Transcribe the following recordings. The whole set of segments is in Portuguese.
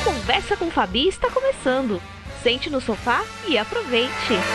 Conversa com Fabi está começando. Sente no sofá e aproveite.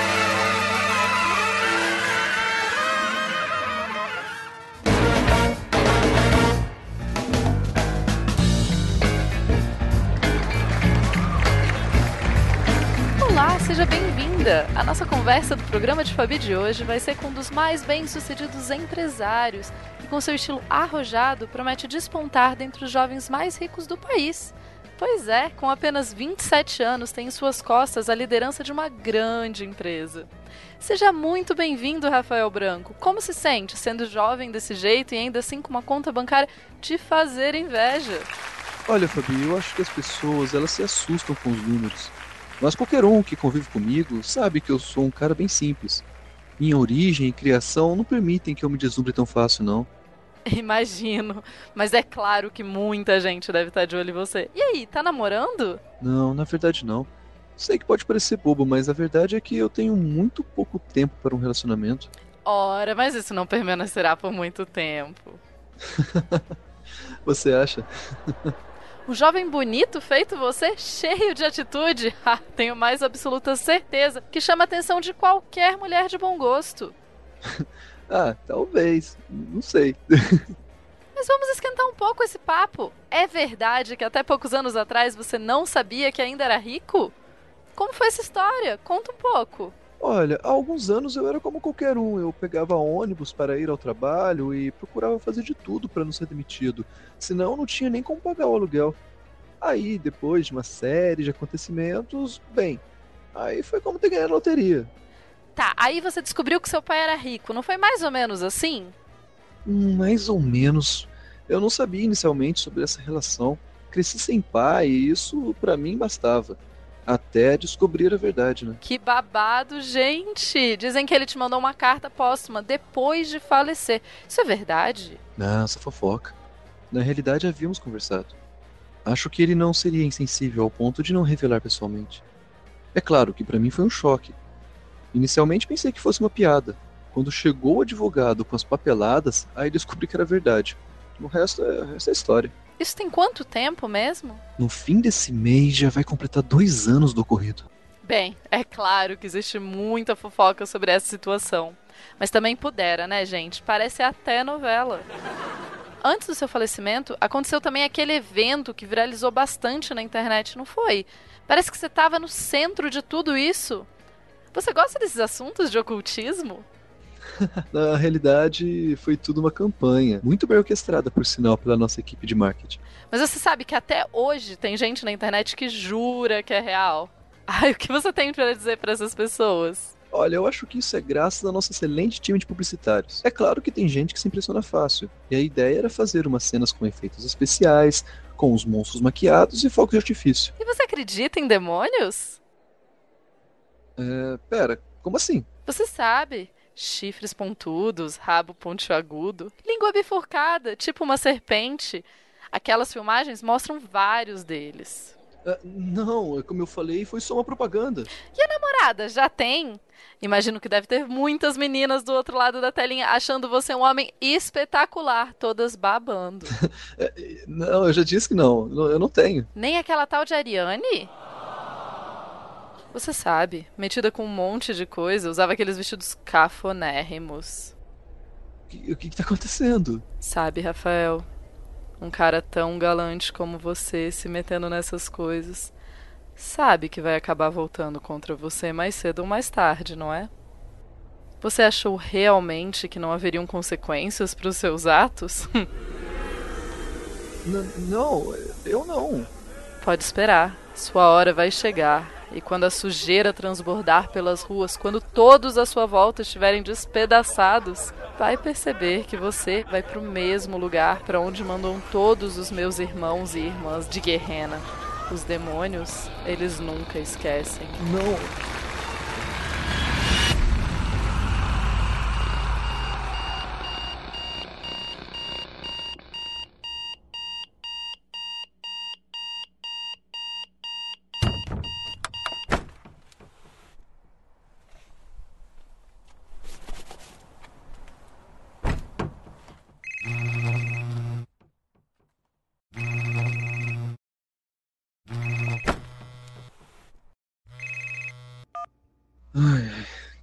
Olá, seja bem-vinda! A nossa conversa do programa de Fabi de hoje vai ser com um dos mais bem-sucedidos empresários que, com seu estilo arrojado, promete despontar dentre os jovens mais ricos do país. Pois é, com apenas 27 anos, tem em suas costas a liderança de uma grande empresa. Seja muito bem-vindo, Rafael Branco. Como se sente sendo jovem desse jeito e ainda assim com uma conta bancária de fazer inveja? Olha, Fabi, eu acho que as pessoas, elas se assustam com os números. Mas qualquer um que convive comigo sabe que eu sou um cara bem simples. Minha origem e criação não permitem que eu me deslumbre tão fácil, não. Imagino, mas é claro que muita gente deve estar de olho em você. E aí, tá namorando? Não, na verdade não. Sei que pode parecer bobo, mas a verdade é que eu tenho muito pouco tempo para um relacionamento. Ora, mas isso não permanecerá por muito tempo. Você acha? Um jovem bonito feito você, cheio de atitude, tenho mais absoluta certeza que chama a atenção de qualquer mulher de bom gosto. Ah, talvez. Não sei. Mas vamos esquentar um pouco esse papo. É verdade que até poucos anos atrás você não sabia que ainda era rico? Como foi essa história? Conta um pouco. Olha, há alguns anos eu era como qualquer um. Eu pegava ônibus para ir ao trabalho e procurava fazer de tudo para não ser demitido. Senão eu não tinha nem como pagar o aluguel. Aí, depois de uma série de acontecimentos, bem, aí foi como ter ganhado a loteria. Tá, aí você descobriu que seu pai era rico, não foi mais ou menos assim? Mais ou menos. Eu não sabia inicialmente sobre essa relação. Cresci sem pai e isso pra mim bastava. Até descobrir a verdade, né? Que babado, gente! Dizem que ele te mandou uma carta póstuma depois de falecer. Isso é verdade? Não, essa fofoca. Na realidade havíamos conversado. Acho que ele não seria insensível ao ponto de não revelar pessoalmente. É claro que pra mim foi um choque. Inicialmente pensei que fosse uma piada. Quando chegou o advogado com as papeladas, aí descobri que era verdade. O resto é história. Isso tem quanto tempo mesmo? No fim desse mês já vai completar 2 anos do ocorrido. Bem, é claro que existe muita fofoca sobre essa situação. Mas também pudera, né, gente? Parece até novela. Antes do seu falecimento, aconteceu também aquele evento que viralizou bastante na internet, não foi? Parece que você estava no centro de tudo isso. Você gosta desses assuntos de ocultismo? Na realidade, foi tudo uma campanha, muito bem orquestrada, por sinal, pela nossa equipe de marketing. Mas você sabe que até hoje tem gente na internet que jura que é real. Ai, o que você tem para dizer para essas pessoas? Olha, eu acho que isso é graças ao nosso excelente time de publicitários. É claro que tem gente que se impressiona fácil, e a ideia era fazer umas cenas com efeitos especiais, com os monstros maquiados e fogos de artifício. E você acredita em demônios? Pera, como assim? Você sabe. Chifres pontudos, rabo pontiagudo, língua bifurcada, tipo uma serpente. Aquelas filmagens mostram vários deles. Não, como eu falei, foi só uma propaganda. E a namorada, já tem? Imagino que deve ter muitas meninas do outro lado da telinha achando você um homem espetacular, todas babando. Não, eu já disse que não, eu não tenho. Nem aquela tal de Ariane? Você sabe, metida com um monte de coisa, usava aqueles vestidos cafonérrimos. O que tá acontecendo? Sabe, Rafael, um cara tão galante como você se metendo nessas coisas, sabe que vai acabar voltando contra você mais cedo ou mais tarde, não é? Você achou realmente que não haveriam consequências para os seus atos? Não, eu não. Pode esperar, sua hora vai chegar. E quando a sujeira transbordar pelas ruas, quando todos à sua volta estiverem despedaçados, vai perceber que você vai para o mesmo lugar para onde mandam todos os meus irmãos e irmãs de Guerrena. Os demônios, eles nunca esquecem. Não.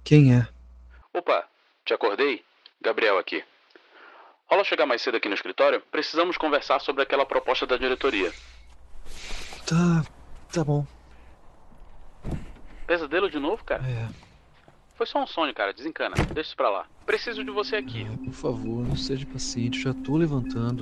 Quem é? Opa, te acordei? Gabriel aqui. Rola chegar mais cedo aqui no escritório? Precisamos conversar sobre aquela proposta da diretoria. Tá bom. Pesadelo de novo, cara? É. Foi só um sonho, cara. Desencana. Deixa isso pra lá. Preciso de você aqui. Por favor, não seja paciente. Já tô levantando.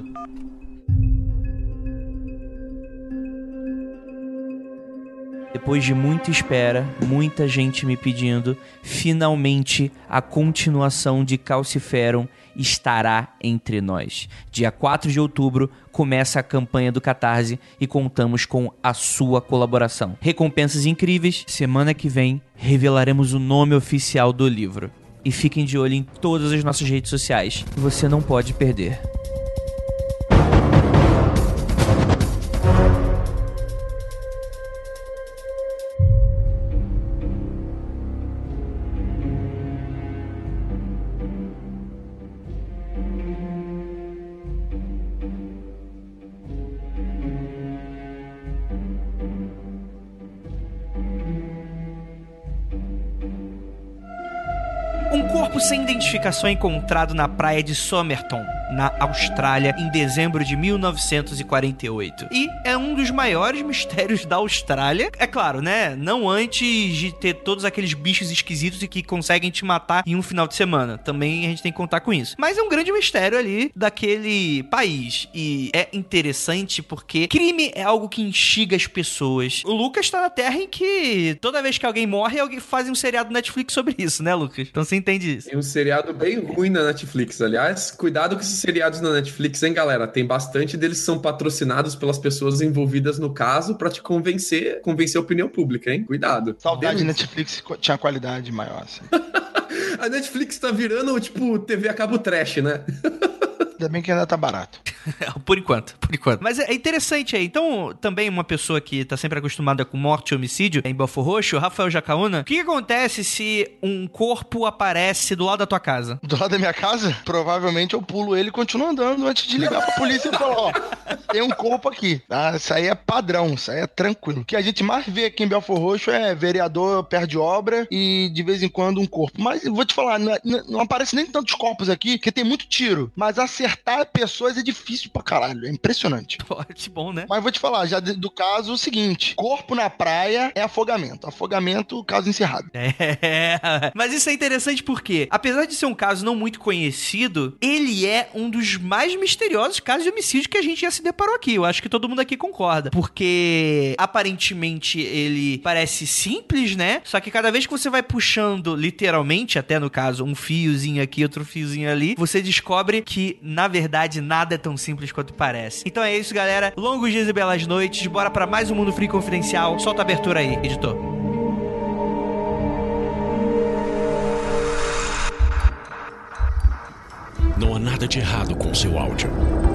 Depois de muita espera, muita gente me pedindo, finalmente a continuação de Calciferum estará entre nós. Dia 4 de outubro começa a campanha do Catarse e contamos com a sua colaboração. Recompensas incríveis. Semana que vem revelaremos o nome oficial do livro. E fiquem de olho em todas as nossas redes sociais. Você não pode perder. Um corpo sem identificação é encontrado na praia de Somerton, na Austrália, em dezembro de 1948. E é um dos maiores mistérios da Austrália. É claro, né? Não antes de ter todos aqueles bichos esquisitos e que conseguem te matar em um final de semana. Também a gente tem que contar com isso. Mas é um grande mistério ali daquele país. E é interessante porque crime é algo que instiga as pessoas. O Lucas tá na terra em que toda vez que alguém morre, alguém faz um seriado Netflix sobre isso, né, Lucas? Então você entende isso. Tem um seriado bem ruim na Netflix, aliás. Cuidado com esses seriados na Netflix, hein, galera? Tem bastante deles que são patrocinados pelas pessoas envolvidas no caso pra te convencer a opinião pública, hein? Cuidado. Saudade de Netflix tinha qualidade maior, assim. A Netflix tá virando, tipo, TV a cabo trash, né? Ainda bem que ainda tá barato. Por enquanto. Mas é interessante aí. Então, também uma pessoa que tá sempre acostumada com morte e homicídio em Belfor Roxo, Rafael Jacaúna, o que acontece se um corpo aparece do lado da tua casa? Do lado da minha casa, provavelmente eu pulo ele e continuo andando antes de ligar pra polícia e falar, ó, tem um corpo aqui. Ah, isso aí é padrão, isso aí é tranquilo. O que a gente mais vê aqui em Belfor Roxo é vereador perde obra e de vez em quando um corpo. Mas eu vou te falar, não aparece nem tantos corpos aqui, porque tem muito tiro. Mas acertar pessoas é difícil pra caralho, é impressionante. Pô, que bom, né? Mas vou te falar, já do caso, o seguinte, corpo na praia é afogamento. Afogamento, caso encerrado. Mas isso é interessante porque, apesar de ser um caso não muito conhecido, ele é um dos mais misteriosos casos de homicídio que a gente já se deparou aqui. Eu acho que todo mundo aqui concorda. Porque, aparentemente, ele parece simples, né? Só que cada vez que você vai puxando, literalmente, até no caso, um fiozinho aqui, outro fiozinho ali, você descobre que, na verdade, nada é tão simples quanto parece. Então é isso, galera. Longos dias e belas noites. Bora pra mais um Mundo Freak Confidencial. Solta a abertura aí, editor. Não há nada de errado com o seu áudio.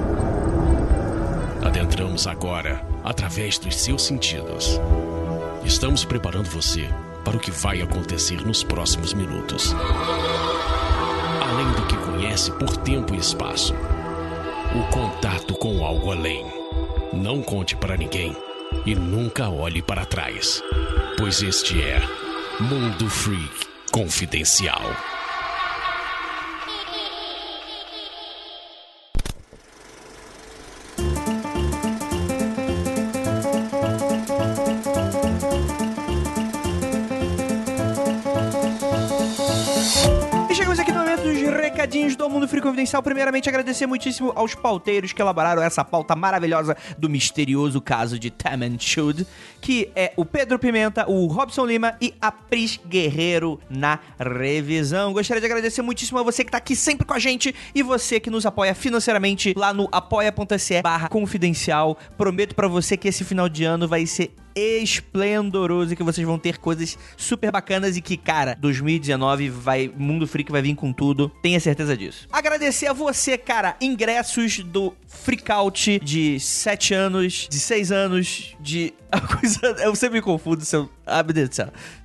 Adentramos agora através dos seus sentidos. Estamos preparando você para o que vai acontecer nos próximos minutos. Além do que conhece por tempo e espaço, o contato com algo além. Não conte para ninguém e nunca olhe para trás, pois este é Mundo Freak Confidencial. Recadinhos do Mundo Freak Confidencial. Primeiramente, agradecer muitíssimo aos pauteiros que elaboraram essa pauta maravilhosa do misterioso caso de Taman Shud, que é o Pedro Pimenta, o Robson Lima e a Pris Guerreiro na revisão. Gostaria de agradecer muitíssimo a você que tá aqui sempre com a gente e você que nos apoia financeiramente lá no apoia.se/confidencial. Prometo pra você que esse final de ano vai ser esplendoroso e que vocês vão ter coisas super bacanas e que, cara, 2019 Mundo Freak vai vir com tudo, tenha certeza disso. Agradecer a você, cara, ingressos do Freakout de 7 anos, de 6 anos, de... Eu sempre me confundo, seu... Ah, meu Deus do céu.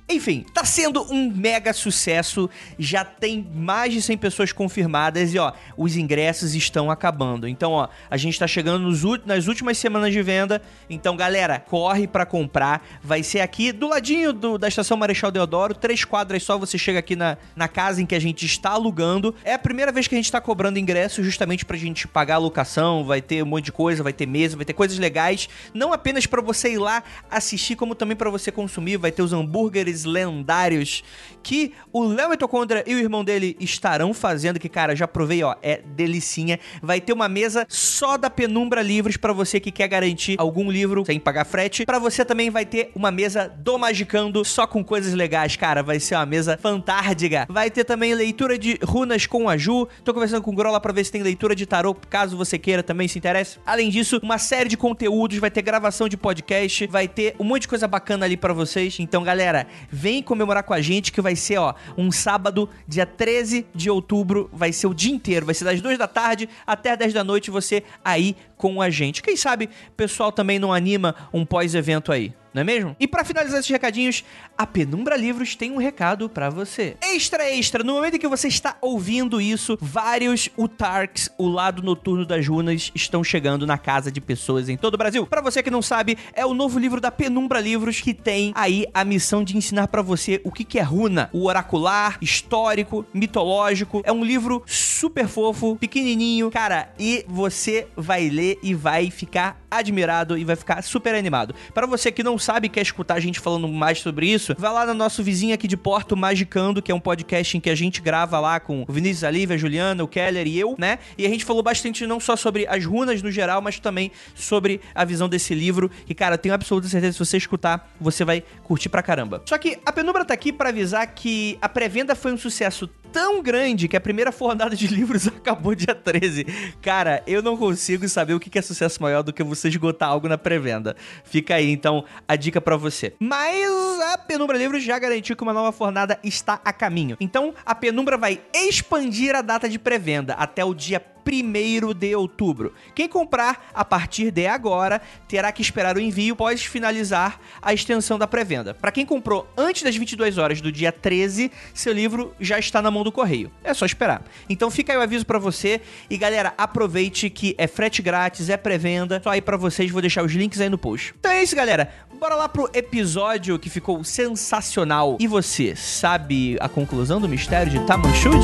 Enfim, tá sendo um mega sucesso, já tem mais de 100 pessoas confirmadas e, ó, os ingressos estão acabando. Então, ó, a gente tá chegando nas últimas semanas de venda, então, galera, corre pra comprar. Vai ser aqui do ladinho da Estação Marechal Deodoro, 3 quadras só, você chega aqui na casa em que a gente está alugando. É a primeira vez que a gente tá cobrando ingresso justamente pra gente pagar a locação, vai ter um monte de coisa, vai ter mesa, vai ter coisas legais, não apenas pra você ir lá assistir, como também pra você consumir, vai ter os hambúrgueres lendários que o Léo Mitocondria e o irmão dele estarão fazendo, que, cara, já provei, ó, é delicinha. Vai ter uma mesa só da Penumbra Livros pra você que quer garantir algum livro sem pagar frete. Pra você também vai ter uma mesa do Magicando, só com coisas legais, cara, vai ser uma mesa fantástica. Vai ter também leitura de runas com a Ju, tô conversando com o Grola pra ver se tem leitura de tarô, caso você queira também se interesse. Além disso, uma série de conteúdos, vai ter gravação de podcast, vai ter um monte de coisa bacana ali pra vocês. Então, galera, vem comemorar com a gente que vai ser, ó, um sábado, dia 13 de outubro, vai ser o dia inteiro, vai ser das 2 da tarde até 10 da noite, você aí com a gente. Quem sabe o pessoal também não anima um pós-evento aí, não é mesmo? E pra finalizar esses recadinhos, a Penumbra Livros tem um recado pra você. Extra! No momento em que você está ouvindo isso, vários Utarks, o lado noturno das runas, estão chegando na casa de pessoas em todo o Brasil. Pra você que não sabe, é o novo livro da Penumbra Livros, que tem aí a missão de ensinar pra você o que é runa. O oracular, histórico, mitológico. É um livro super fofo, pequenininho, cara, e você vai ler e vai ficar admirado e vai ficar super animado. Pra você que não sabe e quer escutar a gente falando mais sobre isso, vai lá no nosso vizinho aqui de Porto, Magicando, que é um podcast em que a gente grava lá com o Vinícius, a Lívia, a Juliana, o Keller e eu, né? E a gente falou bastante não só sobre as runas no geral, mas também sobre a visão desse livro, que, cara, eu tenho absoluta certeza que se você escutar, você vai curtir pra caramba. Só que a Penumbra tá aqui pra avisar que a pré-venda foi um sucesso tão grande que a primeira fornada de livros acabou dia 13. Cara, eu não consigo saber o que é sucesso maior do que você esgotar algo na pré-venda. Fica aí, então, a dica pra você. Mas a Penumbra Livros já garantiu que uma nova fornada está a caminho. Então, a Penumbra vai expandir a data de pré-venda até o dia 1º de outubro. Quem comprar a partir de agora terá que esperar o envio após finalizar a extensão da pré-venda. Para quem comprou antes das 22 horas do dia 13, seu livro já está na mão do correio. É só esperar. Então fica aí o aviso para você e, galera, aproveite que é frete grátis, é pré-venda. Só aí para vocês, vou deixar os links aí no post. Então é isso, galera. Bora lá pro episódio que ficou sensacional. E você sabe a conclusão do mistério de Tamam Shud?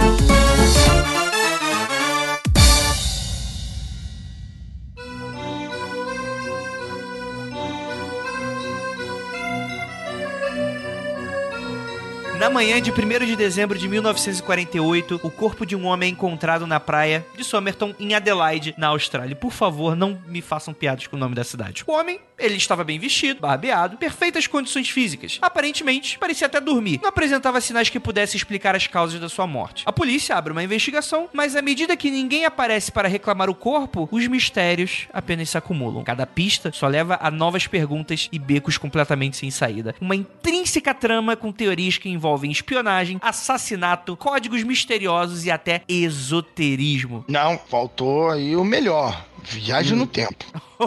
Na manhã de 1º de dezembro de 1948, o corpo de um homem é encontrado na praia de Somerton, em Adelaide, na Austrália. Por favor, não me façam piadas com o nome da cidade. O homem, ele estava bem vestido, barbeado, perfeitas condições físicas. Aparentemente, parecia até dormir. Não apresentava sinais que pudessem explicar as causas da sua morte. A polícia abre uma investigação, mas à medida que ninguém aparece para reclamar o corpo, os mistérios apenas se acumulam. Cada pista só leva a novas perguntas e becos completamente sem saída. Uma intrínseca trama com teorias que envolvem espionagem, assassinato, códigos misteriosos e até esoterismo. Não, faltou aí o melhor. Viagem no tempo.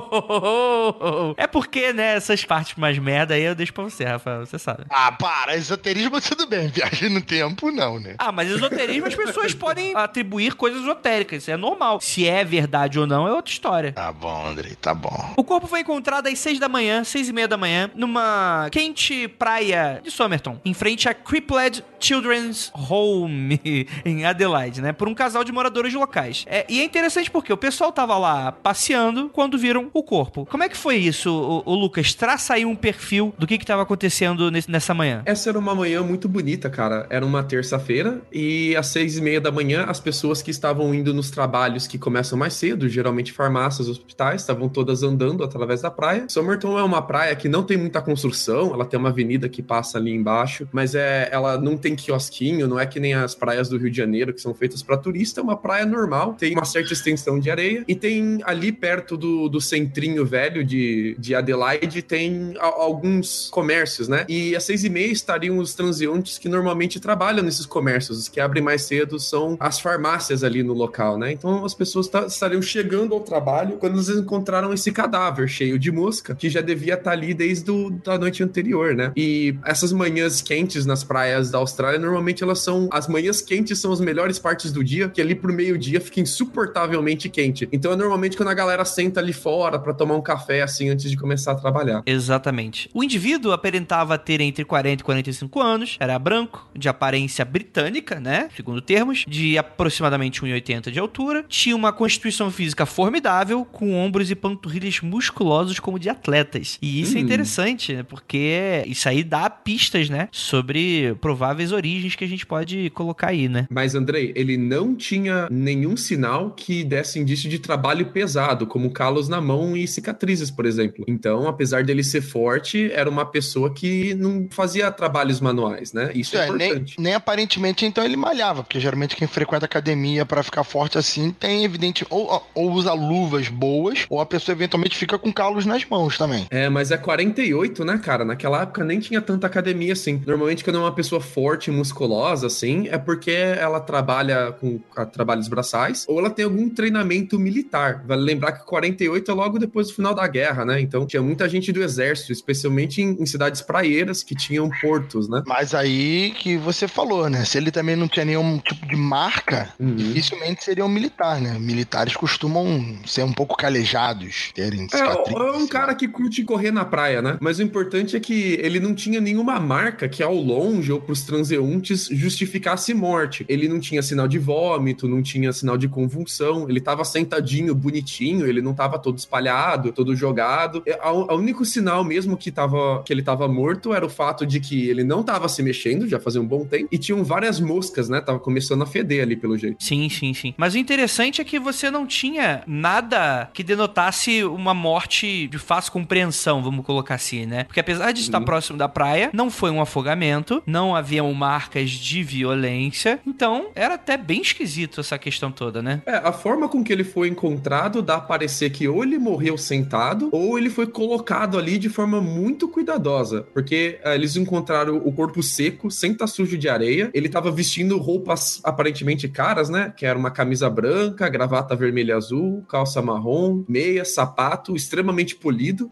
É porque, né, essas partes mais merda aí eu deixo pra você, Rafael, você sabe. Ah, para, esoterismo tudo bem, viagem no tempo não, né? Ah, mas esoterismo as pessoas podem atribuir coisas esotéricas, isso é normal. Se é verdade ou não é outra história. Tá bom, Andrei, tá bom. O corpo foi encontrado às 6h30 da manhã, numa quente praia de Somerton, em frente a Cripplegate Children's Home, em Adelaide, né, por um casal de moradores locais. E é interessante porque o pessoal tava lá passeando quando viram o corpo. Como é que foi isso, o Lucas? Traça aí um perfil do que estava acontecendo nessa manhã. Essa era uma manhã muito bonita, cara. Era uma terça-feira e às 6h30 da manhã as pessoas que estavam indo nos trabalhos que começam mais cedo, geralmente farmácias, hospitais, estavam todas andando através da praia. Somerton é uma praia que não tem muita construção, ela tem uma avenida que passa ali embaixo, mas ela não tem quiosquinho, não é que nem as praias do Rio de Janeiro que são feitas para turista, é uma praia normal, tem uma certa extensão de areia e tem tem ali perto do centrinho velho de Adelaide, tem alguns comércios, né? E às 6h30 estariam os transeuntes que normalmente trabalham nesses comércios. Os que abrem mais cedo são as farmácias ali no local, né? Então as pessoas estariam chegando ao trabalho quando eles encontraram esse cadáver cheio de mosca, que já devia estar ali desde a noite anterior, né? E essas manhãs quentes nas praias da Austrália, normalmente as manhãs quentes são as melhores partes do dia, que ali pro meio-dia fica insuportavelmente quente. Então é normalmente quando a galera senta ali fora pra tomar um café, assim, antes de começar a trabalhar. Exatamente. O indivíduo aparentava ter entre 40 e 45 anos, era branco, de aparência britânica, né? Segundo termos, de aproximadamente 1,80 de altura, tinha uma constituição física formidável, com ombros e panturrilhas musculosos como de atletas. E isso é interessante, né? Porque isso aí dá pistas, né? Sobre prováveis origens que a gente pode colocar aí, né? Mas, Andrei, ele não tinha nenhum sinal que desse indício de trabalho pesado, como calos na mão e cicatrizes, por exemplo. Então, apesar dele ser forte, era uma pessoa que não fazia trabalhos manuais, né? Isso é importante. Nem aparentemente, então, ele malhava, porque geralmente quem frequenta academia pra ficar forte assim, tem evidente, ou usa luvas boas, ou a pessoa eventualmente fica com calos nas mãos também. É, mas é 48, né, cara? Naquela época nem tinha tanta academia assim. Normalmente, quando é uma pessoa forte e musculosa, assim, é porque ela trabalha com trabalhos braçais, ou ela tem algum treinamento militar. Vale lembrar que 48 é logo depois do final da guerra, né? Então, tinha muita gente do exército, especialmente em cidades praieiras que tinham portos, né? Mas aí que você falou, né? Se ele também não tinha nenhum tipo de marca, dificilmente seria um militar, né? Militares costumam ser um pouco calejados, terem cicatrizes. É um cara que curte correr na praia, né? Mas o importante é que ele não tinha nenhuma marca que ao longe ou pros transeuntes justificasse morte. Ele não tinha sinal de vômito, não tinha sinal de convulsão, ele tava sentadinho, bonitinho, ele não tava todo espalhado, todo jogado. O único sinal mesmo que ele tava morto era o fato de que ele não tava se mexendo, já fazia um bom tempo, e tinham várias moscas, né? Tava começando a feder ali, pelo jeito. Sim. Mas o interessante é que você não tinha nada que denotasse uma morte de fácil compreensão, vamos colocar assim, né? Porque apesar de estar próximo da praia, não foi um afogamento, não haviam marcas de violência, então era até bem esquisito essa questão toda, né? A forma com que ele foi encontrado dá a parecer que ou ele morreu sentado, ou ele foi colocado ali de forma muito cuidadosa, porque eles encontraram o corpo seco, sem estar sujo de areia, ele tava vestindo roupas aparentemente caras, né? Que era uma camisa branca, gravata vermelha e azul, calça marrom, meia, sapato, extremamente polido,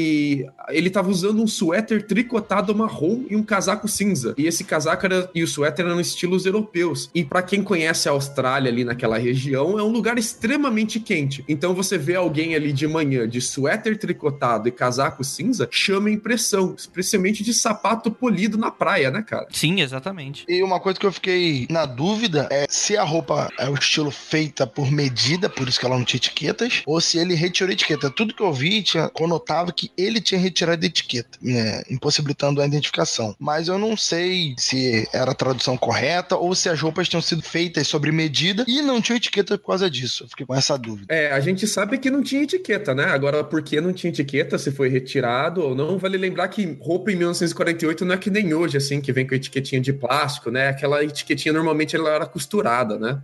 e ele tava usando um suéter tricotado marrom e um casaco cinza. E esse casaco e o suéter eram estilos europeus. E pra quem conhece a Austrália ali naquela região, é um lugar extremamente quente. Então você vê alguém ali de manhã de suéter tricotado e casaco cinza, chama impressão, especialmente de sapato polido na praia, né, cara? Sim, exatamente. E uma coisa que eu fiquei na dúvida é se a roupa é o estilo feita por medida, por isso que ela não tinha etiquetas, ou se ele retirou a etiqueta. Tudo que eu vi conotava que ele tinha retirado a etiqueta, né, impossibilitando a identificação. Mas eu não sei se era a tradução correta ou se as roupas tinham sido feitas sobre medida e não tinha etiqueta por causa disso. Eu fiquei com essa dúvida. A gente sabe que não tinha etiqueta, né? Agora, por que não tinha etiqueta, se foi retirado ou não, vale lembrar que roupa em 1948 não é que nem hoje, assim, que vem com etiquetinha de plástico, né? Aquela etiquetinha, normalmente, ela era costurada, né?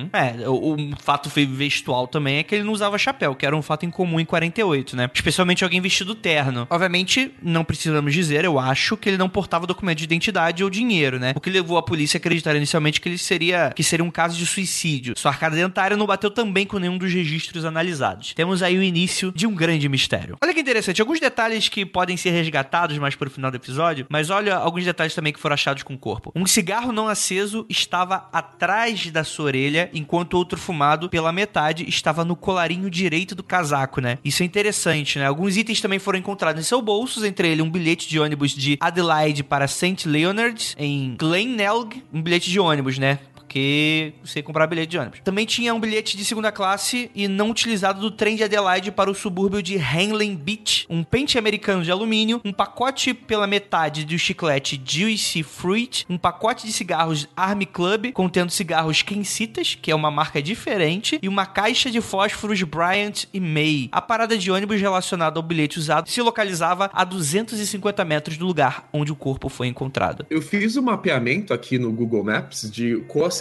O fato vestual também é que ele não usava chapéu, que era um fato incomum em 48, né? Especialmente alguém vestido terno. Obviamente, não precisamos dizer, eu acho, que ele não portava documento de identidade ou dinheiro, né? O que levou a polícia a acreditar inicialmente que seria um caso de suicídio. Sua arcada dentária não bateu também com nenhum dos registros analisados. Temos aí o início de um grande mistério. Olha que interessante, alguns detalhes que podem ser resgatados mais pro final do episódio, mas olha alguns detalhes também que foram achados com o corpo. Um cigarro não aceso estava atrás da sua orelha, enquanto outro fumado pela metade estava no colarinho direito do casaco, né? Isso é interessante, né? Alguns itens também foram encontrados em seus bolsos, entre eles um bilhete de ônibus de Adelaide para St. Leonards, em Glenelg, um bilhete de ônibus, né? Porque você ia comprar bilhete de ônibus. Também tinha um bilhete de segunda classe e não utilizado do trem de Adelaide para o subúrbio de Henley Beach, um pente americano de alumínio, um pacote pela metade do chiclete Juicy Fruit, um pacote de cigarros Army Club, contendo cigarros Kensitas, que é uma marca diferente, e uma caixa de fósforos Bryant e May. A parada de ônibus relacionada ao bilhete usado se localizava a 250 metros do lugar onde o corpo foi encontrado. Eu fiz um mapeamento aqui no Google Maps de qual seria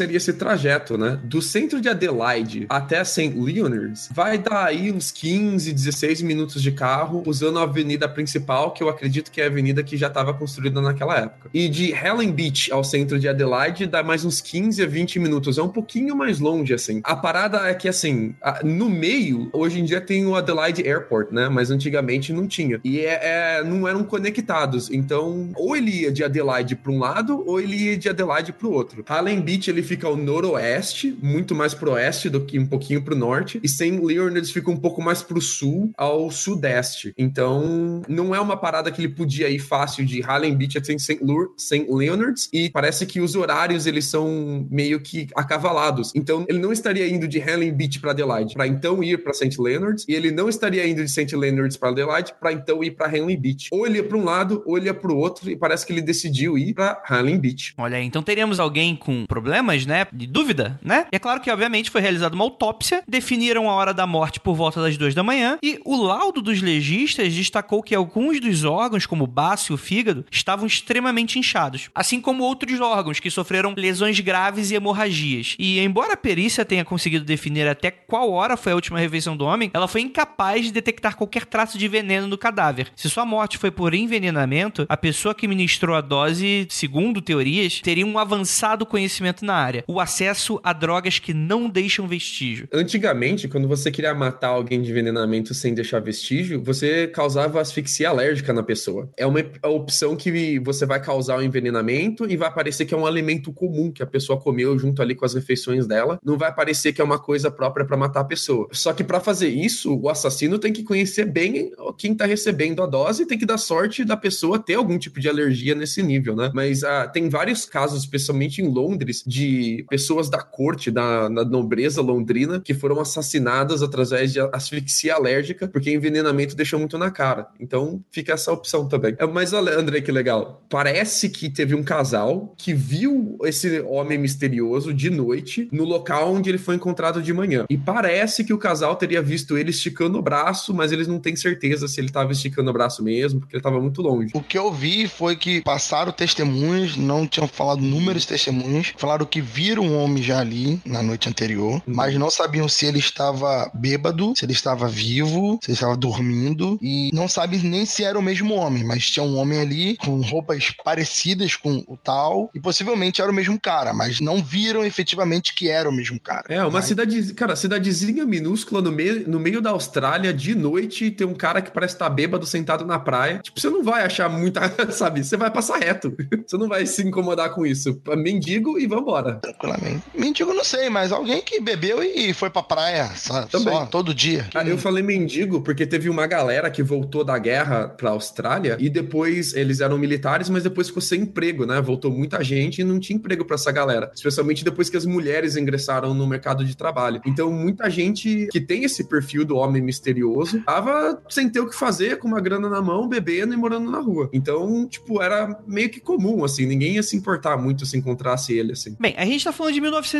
seria esse trajeto, né? Do centro de Adelaide até St. Leonards, vai dar aí uns 15, 16 minutos de carro, usando a avenida principal, que eu acredito que é a avenida que já estava construída naquela época. E de Helen Beach ao centro de Adelaide, dá mais uns 15 a 20 minutos. É um pouquinho mais longe, assim. A parada é que, assim, no meio, hoje em dia tem o Adelaide Airport, né? Mas antigamente não tinha. E não eram conectados. Então, ou ele ia de Adelaide para um lado, ou ele ia de Adelaide para o outro. Helen Beach, ele fica ao noroeste, muito mais pro oeste do que um pouquinho pro norte. E St. Leonards fica um pouco mais pro sul, ao sudeste. Então, não é uma parada que ele podia ir fácil de Helen Beach até St. Leonards. E parece que os horários, eles são meio que acavalados. Então, ele não estaria indo de Helen Beach para Adelaide, para então ir para St. Leonards. E ele não estaria indo de St. Leonards para Adelaide, para então ir para Helen Beach. Ou ele ia para um lado, ou ele ia para o outro. E parece que ele decidiu ir para Helen Beach. Olha aí, então teríamos alguém com problemas, né? De dúvida, né? E é claro que, obviamente, foi realizada uma autópsia, definiram a hora da morte por volta das 2 da manhã, e o laudo dos legistas destacou que alguns dos órgãos, como o baço e o fígado, estavam extremamente inchados, assim como outros órgãos que sofreram lesões graves e hemorragias. E embora a perícia tenha conseguido definir até qual hora foi a última refeição do homem, ela foi incapaz de detectar qualquer traço de veneno no cadáver. Se sua morte foi por envenenamento, a pessoa que ministrou a dose, segundo teorias, teria um avançado conhecimento na área, o acesso a drogas que não deixam vestígio. Antigamente, quando você queria matar alguém de envenenamento sem deixar vestígio, você causava asfixia alérgica na pessoa. É uma opção que você vai causar o envenenamento e vai parecer que é um alimento comum que a pessoa comeu junto ali com as refeições dela. Não vai parecer que é uma coisa própria para matar a pessoa. Só que para fazer isso, o assassino tem que conhecer bem quem tá recebendo a dose e tem que dar sorte da pessoa ter algum tipo de alergia nesse nível, né? Mas tem vários casos, especialmente em Londres, de pessoas da corte, da nobreza londrina, que foram assassinadas através de asfixia alérgica, porque envenenamento deixou muito na cara. Então, fica essa opção também. Mas, André, que legal. Parece que teve um casal que viu esse homem misterioso de noite no local onde ele foi encontrado de manhã. E parece que o casal teria visto ele esticando o braço, mas eles não têm certeza se ele estava esticando o braço mesmo, porque ele estava muito longe. O que eu vi foi que passaram testemunhos, não tinham falado números de testemunhos, falaram que viram um homem já ali na noite anterior, mas não sabiam se ele estava bêbado, se ele estava vivo, se ele estava dormindo, e não sabem nem se era o mesmo homem, mas tinha um homem ali com roupas parecidas com o tal, e possivelmente era o mesmo cara, mas não viram efetivamente que era o mesmo cara. É, uma cidadezinha minúscula no meio da Austrália, de noite, tem um cara que parece estar bêbado sentado na praia. Tipo, você não vai achar muita, sabe? Você vai passar reto. Você não vai se incomodar com isso. Mendigo e vambora. Tranquilamente. Mendigo não sei, mas alguém que bebeu e foi pra praia só todo dia. Eu falei mendigo porque teve uma galera que voltou da guerra pra Austrália e depois eles eram militares, mas depois ficou sem emprego, né? Voltou muita gente e não tinha emprego pra essa galera. Especialmente depois que as mulheres ingressaram no mercado de trabalho. Então, muita gente que tem esse perfil do homem misterioso tava sem ter o que fazer, com uma grana na mão, bebendo e morando na rua. Então, tipo, era meio que comum, assim. Ninguém ia se importar muito se encontrasse ele, assim. Bem, a gente tá falando de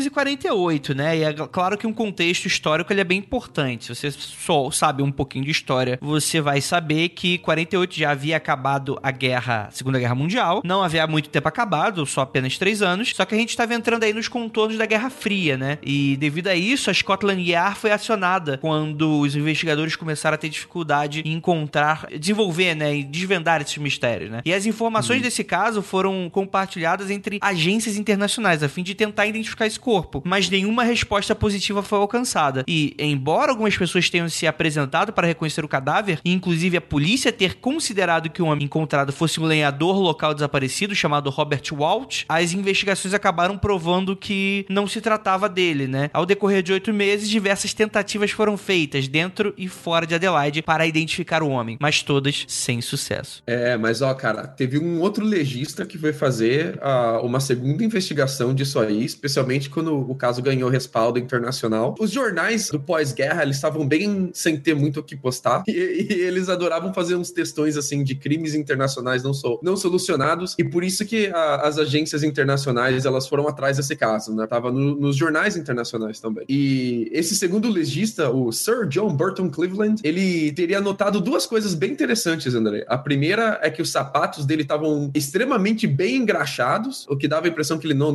1948, né? E é claro que um contexto histórico ele é bem importante. Se você só sabe um pouquinho de história, você vai saber que 48 já havia acabado a Segunda Guerra Mundial. Não havia muito tempo acabado, só apenas 3 anos. Só que a gente estava entrando aí nos contornos da Guerra Fria, né? E devido a isso, a Scotland Yard foi acionada quando os investigadores começaram a ter dificuldade em desenvolver, né? E desvendar esses mistérios, né? E as informações desse caso foram compartilhadas entre agências internacionais a fim de tentar identificar esse corpo, mas nenhuma resposta positiva foi alcançada. E, embora algumas pessoas tenham se apresentado para reconhecer o cadáver, e inclusive a polícia ter considerado que o homem encontrado fosse um lenhador local desaparecido chamado Robert Walsh, as investigações acabaram provando que não se tratava dele, né? Ao decorrer de 8 meses, diversas tentativas foram feitas dentro e fora de Adelaide para identificar o homem, mas todas sem sucesso. Mas cara, teve um outro legista que foi fazer uma segunda investigação disso aí, especialmente quando o caso ganhou respaldo internacional. Os jornais do pós-guerra, eles estavam bem sem ter muito o que postar, e eles adoravam fazer uns textões, assim, de crimes internacionais não solucionados, e por isso que as agências internacionais, elas foram atrás desse caso, né? Tava nos jornais internacionais também. E esse segundo legista, o Sir John Burton Cleveland, ele teria notado 2 coisas bem interessantes, André. A primeira é que os sapatos dele estavam extremamente bem engraxados, o que dava a impressão que ele não andou muito,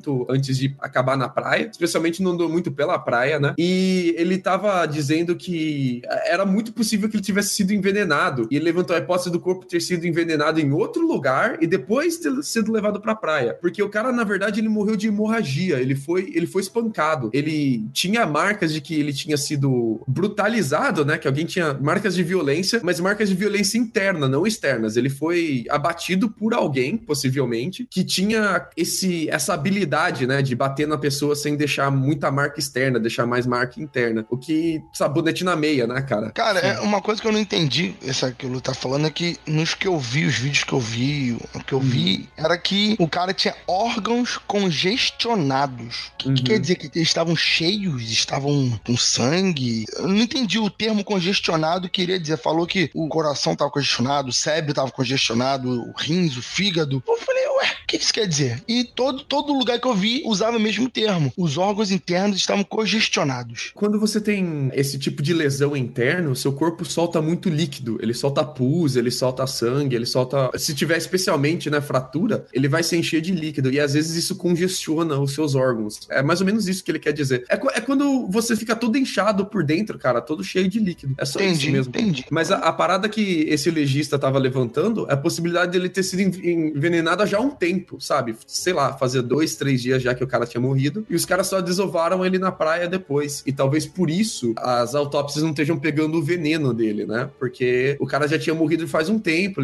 muito antes de acabar na praia, especialmente não andou muito pela praia, né? E ele tava dizendo que era muito possível que ele tivesse sido envenenado, e ele levantou a hipótese do corpo ter sido envenenado em outro lugar e depois ter sido levado pra praia, porque o cara, na verdade, ele morreu de hemorragia, ele foi espancado, ele tinha marcas de que ele tinha sido brutalizado, né, que alguém tinha marcas de violência, mas marcas de violência interna, não externas. Ele foi abatido por alguém, possivelmente, que tinha essa habilidade, né, de bater na pessoa sem deixar muita marca externa, deixar mais marca interna, o que sabonete na meia, né, cara? Cara, é uma coisa que eu não entendi, essa que o Lu tá falando, é que nos que eu vi, os vídeos que eu vi, o que eu vi era que o cara tinha órgãos congestionados. O que quer dizer? Que eles estavam cheios, estavam com sangue? Eu não entendi o termo congestionado, queria dizer, falou que o coração tava congestionado, o cérebro tava congestionado, o rins, o fígado. Eu falei, ué, o que isso quer dizer? E todo lugar que eu vi usava o mesmo termo. Os órgãos internos estavam congestionados. Quando você tem esse tipo de lesão interna, o seu corpo solta muito líquido. Ele solta pus, ele solta sangue, ele solta... Se tiver especialmente, né, fratura, ele vai se encher de líquido. E às vezes isso congestiona os seus órgãos. É mais ou menos isso que ele quer dizer. É quando você fica todo inchado por dentro, cara, todo cheio de líquido. É só isso mesmo. Entendi. Mas a parada que esse legista tava levantando é a possibilidade dele ter sido envenenado há já um tempo, sabe? Sei lá, fazia 2, 3 dias já que o cara tinha morrido. E os caras só desovaram ele na praia depois. E talvez por isso as autópsias não estejam pegando o veneno dele, né? Porque o cara já tinha morrido faz um tempo,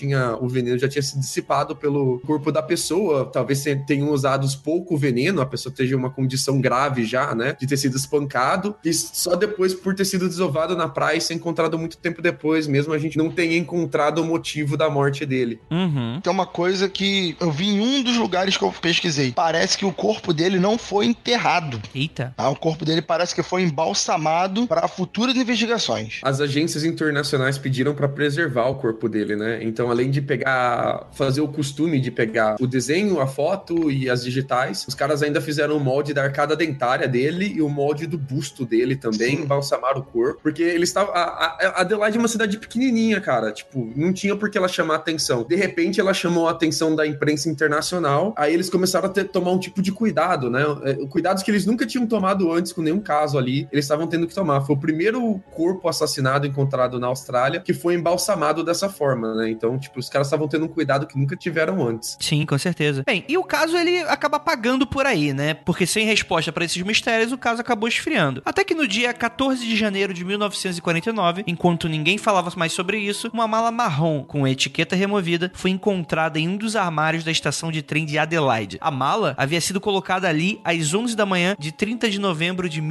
o veneno já tinha se dissipado pelo corpo da pessoa. Talvez tenham usado pouco veneno, a pessoa esteja em uma condição grave já, né? De ter sido espancado. E só depois, por ter sido desovado na praia e ser encontrado muito tempo depois, mesmo a gente não tenha encontrado o motivo da morte dele. Tem uma coisa que eu vi em um dos lugares que eu pesquisei. Parece que o corpo dele não foi enterrado. Eita. O corpo dele parece que foi embalsamado para futuras investigações. As agências internacionais pediram para preservar o corpo dele, né? Então, além de fazer o costume de pegar o desenho, a foto e as digitais, os caras ainda fizeram o molde da arcada dentária dele e o molde do busto dele também, embalsamaram o corpo, porque eles estavam... A Adelaide é uma cidade pequenininha, cara, tipo, não tinha por que ela chamar atenção. De repente, ela chamou a atenção da imprensa internacional, aí eles começaram a tomar um tipo de cuidado, né? Cuidados que eles nunca tinham tomado antes com nenhum caso ali, eles estavam tendo que tomar. Foi o primeiro corpo assassinado encontrado na Austrália que foi embalsamado dessa forma, né? Então, tipo, os caras estavam tendo um cuidado que nunca tiveram antes. Sim, com certeza. Bem, e o caso ele acaba apagando por aí, né? Porque sem resposta para esses mistérios, o caso acabou esfriando. Até que no dia 14 de janeiro de 1949, enquanto ninguém falava mais sobre isso, uma mala marrom com a etiqueta removida foi encontrada em um dos armários da estação de trem de Adelaide. A mala havia sido colocada ali às 11 da manhã de 30 de novembro de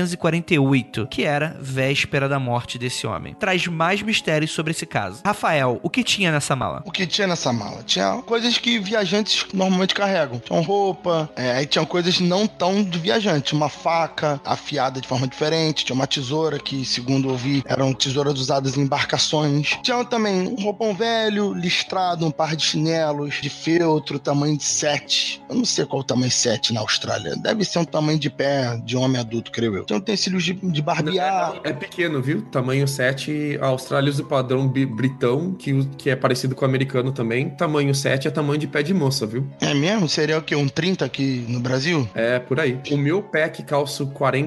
1948, que era véspera da morte desse homem. Traz mais mistérios sobre esse caso. Rafael, o que tinha nessa mala? O que tinha nessa mala? Tinha coisas que viajantes normalmente carregam. Tinha roupa, aí tinha coisas não tão de viajante. Uma faca afiada de forma diferente, tinha uma tesoura que, segundo eu vi, eram tesouras usadas em embarcações. Tinha também um roupão velho, listrado, um par de chinelos de feltro, tamanho de 7. Eu não sei qual o tamanho 7 na Austrália. Deve ser um tamanho de pé de homem adulto, creio eu. Tinha utensílios de barbear. É pequeno, viu? Tamanho 7, a Austrália usa o padrão britão, que é parecido com o americano também. Tamanho 7 é tamanho de pé de moça, viu? É mesmo? Seria o quê? Um 30 aqui no Brasil? É, por aí. O meu pé que calço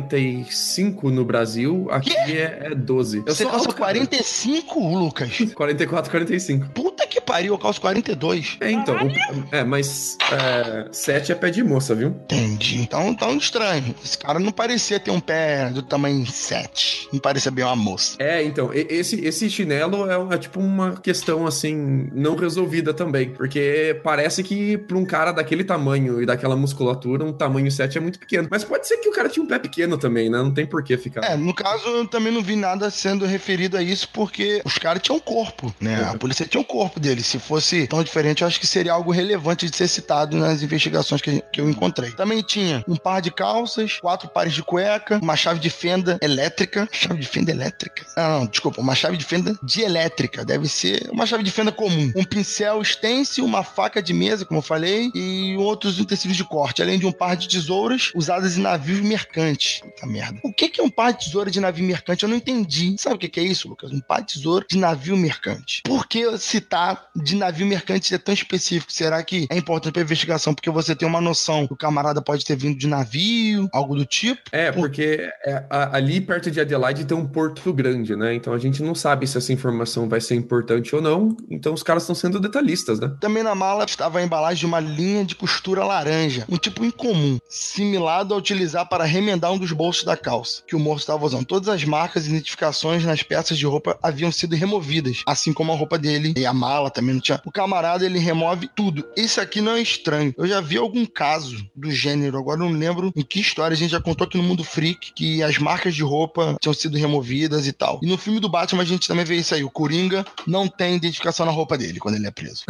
45 no Brasil, aqui é 12. Você calça 45, Lucas? 44, 45. Puta que pariu, eu calço 42. Então. Mas 7 é pé de moça, viu? Entendi. Então, tão estranho. Esse cara não parecia ter um pé do tamanho 7. Não parecia bem uma moça. Então, esse chinelo é tipo uma questão, assim, não resolvida também. Porque parece que pra um cara daquele tamanho e daquela musculatura, um tamanho 7 é muito pequeno. Mas pode ser que o cara tinha um pé pequeno também, né? Não tem por que ficar. No caso, eu também não vi nada sendo referido a isso, porque os caras tinham corpo, né? A polícia tinha o corpo deles. Se fosse tão diferente, eu acho que seria algo relevante de ser citado nas investigações que eu encontrei. Também tinha um par de calças, 4 pares de cueca, uma chave de fenda elétrica. Chave de fenda elétrica? Não, desculpa. Uma chave de fenda dielétrica. Deve ser uma chave de fenda comum. Um pincel stencil, uma faca de mesa, como eu falei, e outros utensílios de corte, além de um par de tesouras usadas em navios mercantes. Puta merda. O que é um par de tesoura de navio mercante? Eu não entendi. Sabe o que é isso, Lucas? Um par de tesoura de navio mercante. Por que citar de navio mercante é tão específico? Será que é importante para a investigação porque você tem uma noção que o camarada pode ter vindo de navio, algo do tipo. Porque ali perto de Adelaide tem um porto grande, né? Então a gente não sabe se essa informação vai ser importante ou não. Então os caras estão sendo detalhistas, né? Também na mala estava a embalagem de uma linha de costura laranja, um tipo incomum, similar a utilizar para remendar um dos bolsos da calça, que o morto estava usando. Todas as marcas e identificações nas peças de roupa haviam sido removidas, assim como a roupa dele e a mala também não tinha. O camarada, ele remove tudo. Esse aqui não é estranho. Eu já vi algum caso do gênero, agora não lembro em que história a gente já contou aqui no Mundo Freak, que as marcas de roupa tinham sido removidas e tal. E no filme do Batman a gente também vê isso aí. O Coringa não tem identificação na roupa dele quando ele é preso.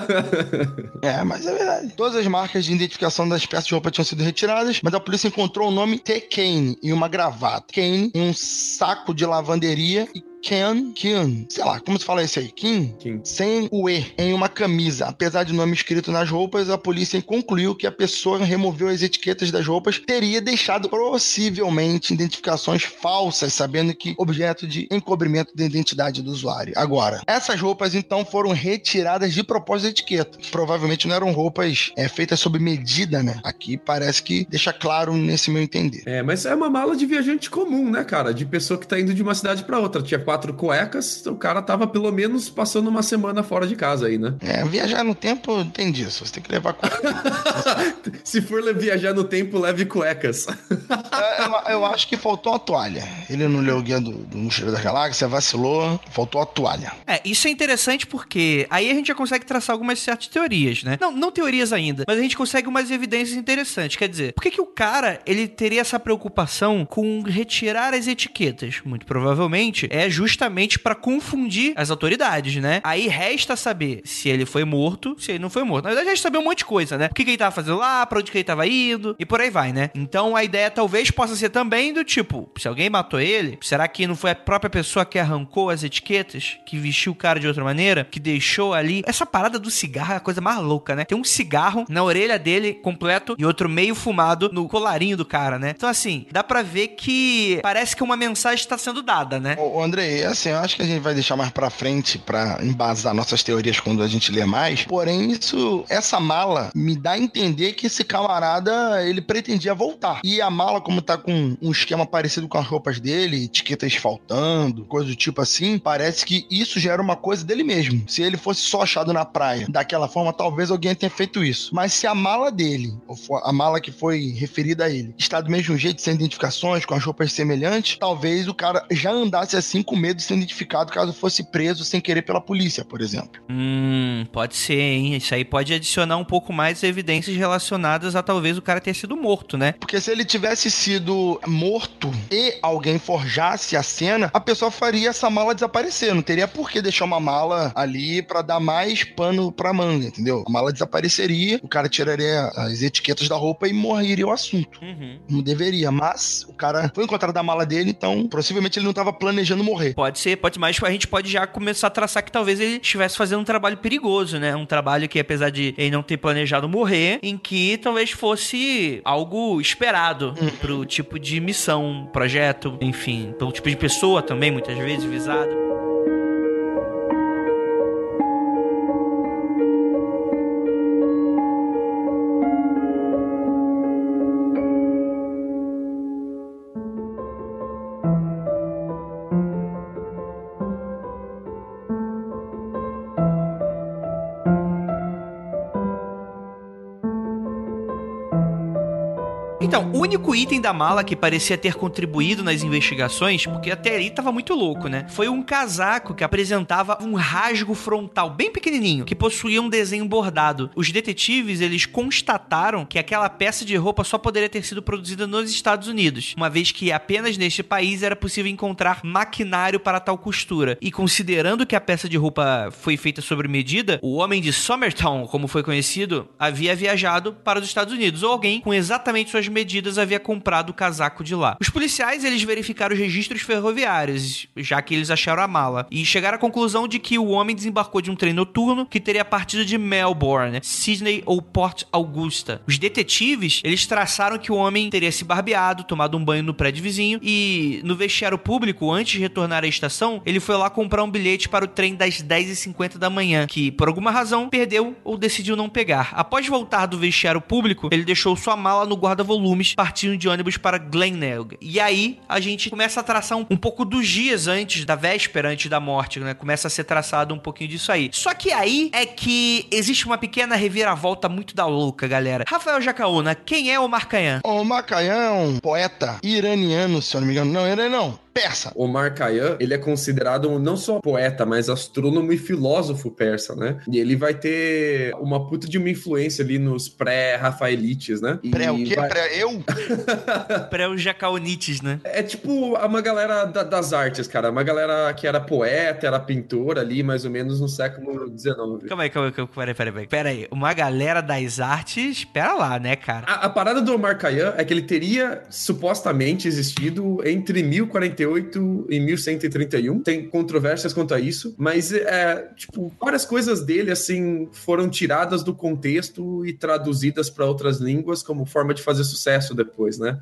Mas é verdade. Todas as marcas de identificação das peças de roupa tinham sido retiradas, mas a polícia encontrou o nome T. Kane em uma gravata. Kane em um saco de lavanderia e Ken, sei lá, como se fala isso aí? Kim? Sem o E, em uma camisa. Apesar de nome escrito nas roupas, a polícia concluiu que a pessoa removeu as etiquetas das roupas, teria deixado possivelmente identificações falsas, sabendo que objeto de encobrimento da identidade do usuário. Agora, essas roupas então foram retiradas de propósito da etiqueta. Provavelmente não eram roupas feitas sob medida, né? Aqui parece que deixa claro nesse meu entender. Mas é uma mala de viajante comum, né, cara? De pessoa que tá indo de uma cidade pra outra. Tinha 4 cuecas, o cara tava pelo menos passando uma semana fora de casa aí, né? Viajar no tempo tem disso, você tem que levar cuecas. Se for viajar no tempo, leve cuecas. Eu acho que faltou a toalha. Ele não leu o guia do Mochileiro da Galáxia, vacilou, faltou a toalha. Isso é interessante porque aí a gente já consegue traçar algumas certas teorias, né? Não teorias ainda, mas a gente consegue umas evidências interessantes. Quer dizer, por que o cara, ele teria essa preocupação com retirar as etiquetas? Muito provavelmente é justamente pra confundir as autoridades, né? Aí resta saber se ele foi morto, se ele não foi morto. Na verdade, resta saber um monte de coisa, né? O que ele tava fazendo lá, pra onde que ele tava indo, e por aí vai, né? Então a ideia talvez possa ser também do tipo, se alguém matou ele, será que não foi a própria pessoa que arrancou as etiquetas, que vestiu o cara de outra maneira, que deixou ali? Essa parada do cigarro é a coisa mais louca, né? Tem um cigarro na orelha dele completo e outro meio fumado no colarinho do cara, né? Então assim, dá pra ver que parece que uma mensagem está sendo dada, né? Ô Andrei, assim, eu acho que a gente vai deixar mais pra frente pra embasar nossas teorias quando a gente ler mais, porém essa mala me dá a entender que esse camarada, ele pretendia voltar. E a mala, como tá com um esquema parecido com as roupas dele, etiquetas faltando, coisa do tipo assim, parece que isso já era uma coisa dele mesmo. Se ele fosse só achado na praia daquela forma, talvez alguém tenha feito isso. Mas se a mala dele, ou a mala que foi referida a ele, está do mesmo jeito, sem identificações, com as roupas semelhantes, talvez o cara já andasse assim com medo de ser identificado caso fosse preso sem querer pela polícia, por exemplo. Pode ser, hein? Isso aí pode adicionar um pouco mais evidências relacionadas a talvez o cara ter sido morto, né? Porque se ele tivesse sido morto e alguém forjasse a cena, a pessoa faria essa mala desaparecer. Não teria por que deixar uma mala ali pra dar mais pano pra manga, entendeu? A mala desapareceria, o cara tiraria as etiquetas da roupa e morreria o assunto. Não deveria, mas o cara foi encontrado a mala dele, então possivelmente ele não tava planejando morrer. Pode ser, mas a gente pode já começar a traçar que talvez ele estivesse fazendo um trabalho perigoso, né? Um trabalho que, apesar de ele não ter planejado morrer, em que talvez fosse algo esperado pro tipo de missão, projeto, enfim, pelo tipo de pessoa também, muitas vezes, visado. Então, o único item da mala que parecia ter contribuído nas investigações, porque até ali tava muito louco, né? Foi um casaco que apresentava um rasgo frontal bem pequenininho, que possuía um desenho bordado. Os detetives, eles constataram que aquela peça de roupa só poderia ter sido produzida nos Estados Unidos, uma vez que apenas neste país era possível encontrar maquinário para tal costura. E considerando que a peça de roupa foi feita sob medida, o homem de Somertown, como foi conhecido, havia viajado para os Estados Unidos, ou alguém com exatamente suas medidas, havia comprado o casaco de lá. Os policiais, eles verificaram os registros ferroviários, já que eles acharam a mala, e chegaram à conclusão de que o homem desembarcou de um trem noturno que teria partido de Melbourne, Sydney ou Port Augusta. Os detetives, eles traçaram que o homem teria se barbeado, tomado um banho no prédio vizinho e no vestiário público, antes de retornar à estação, ele foi lá comprar um bilhete para o trem das 10h50 da manhã, que por alguma razão perdeu ou decidiu não pegar. Após voltar do vestiário público, ele deixou sua mala no guarda-volumes, partindo de ônibus para Glenelg. E aí a gente começa a traçar um pouco dos dias antes da véspera, antes da morte, né? Começa a ser traçado um pouquinho disso aí. Só que aí é que existe uma pequena reviravolta muito da louca, galera. Rafael Jacaúna, quem é Omar Khayyam? Omar Khayyam é um poeta iraniano, se eu não me engano. Não, iraniano não. Persa. Omar Khayyam, ele é considerado não só poeta, mas astrônomo e filósofo persa, né? E ele vai ter uma puta de uma influência ali nos pré-rafaelites, né? Pré o quê? Pré-eu? Pré-jacaonites, né? É tipo uma galera das artes, cara. Uma galera que era poeta, era pintora ali, mais ou menos no século XIX. Calma aí. Pera aí. Uma galera das artes, pera lá, né, cara? A parada do Omar Khayyam é que ele teria supostamente existido entre 1048 e 1131. Tem controvérsias quanto a isso, mas várias coisas dele, assim, foram tiradas do contexto e traduzidas para outras línguas como forma de fazer sucesso depois, né?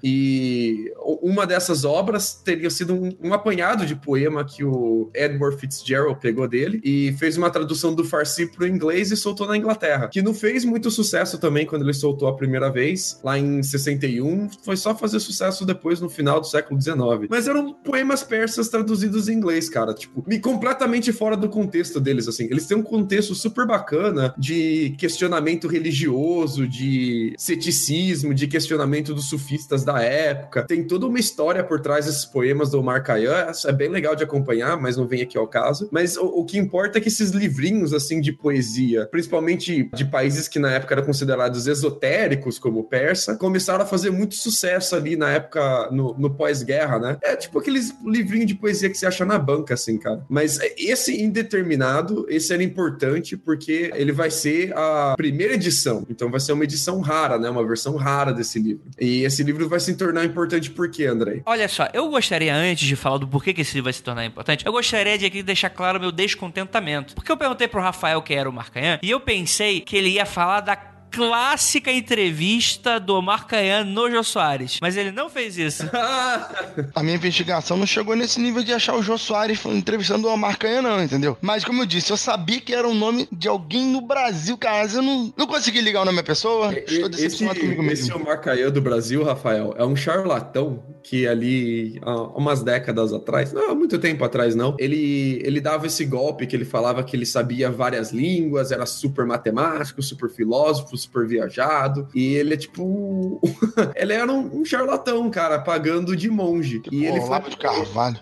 E uma dessas obras teria sido um apanhado de poema que o Edward Fitzgerald pegou dele e fez uma tradução do farsi pro inglês e soltou na Inglaterra, que não fez muito sucesso também quando ele soltou a primeira vez, lá em 61, foi só fazer sucesso depois no final do século XIX. Mas eram poemas persas traduzidos em inglês, cara, tipo, completamente fora do contexto deles, assim. Eles têm um contexto super bacana de questionamento religioso, de ceticismo, de questionamento dos sufistas da época. Tem toda uma história por trás desses poemas do Omar Khayyam, é bem legal de acompanhar, mas não vem aqui ao caso. Mas o que importa é que esses livrinhos, assim, de poesia, principalmente de países que na época eram considerados esotéricos, como o persa, começaram a fazer muito sucesso ali na época, no pós-guerra, né? É tipo aqueles livrinhos de poesia que você acha na banca, assim, cara. Mas esse indeterminado, esse era importante porque ele vai ser a primeira edição. Então vai ser uma edição rara, né? Uma versão rara desse livro. E esse livro vai se tornar importante por quê, Andrei? Olha só, eu gostaria, antes de falar do porquê que esse livro vai se tornar importante, eu gostaria de aqui deixar claro o meu descontentamento. Porque eu perguntei pro Rafael quem era o Omar Khayyam e eu pensei que ele ia falar da clássica entrevista do Omar Khayyam no Jô Soares, mas ele não fez isso. A minha investigação não chegou nesse nível de achar o Jô Soares entrevistando o Omar Khayyam, não, entendeu? Mas como eu disse, eu sabia que era o nome de alguém no Brasil, cara, mas eu não consegui ligar o nome da pessoa. Estou decepcionado comigo mesmo. Esse Omar Khayyam do Brasil, Rafael, é um charlatão que ali, há umas décadas atrás, não há muito tempo atrás não, ele dava esse golpe que ele falava que ele sabia várias línguas, era super matemático, super filósofo, super viajado, e ele é tipo ele era um charlatão, cara, pagando de monge. Tipo, e ele foi Olavo de Carvalho.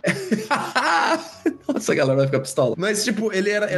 Nossa, a galera vai ficar pistola. Mas tipo, ele era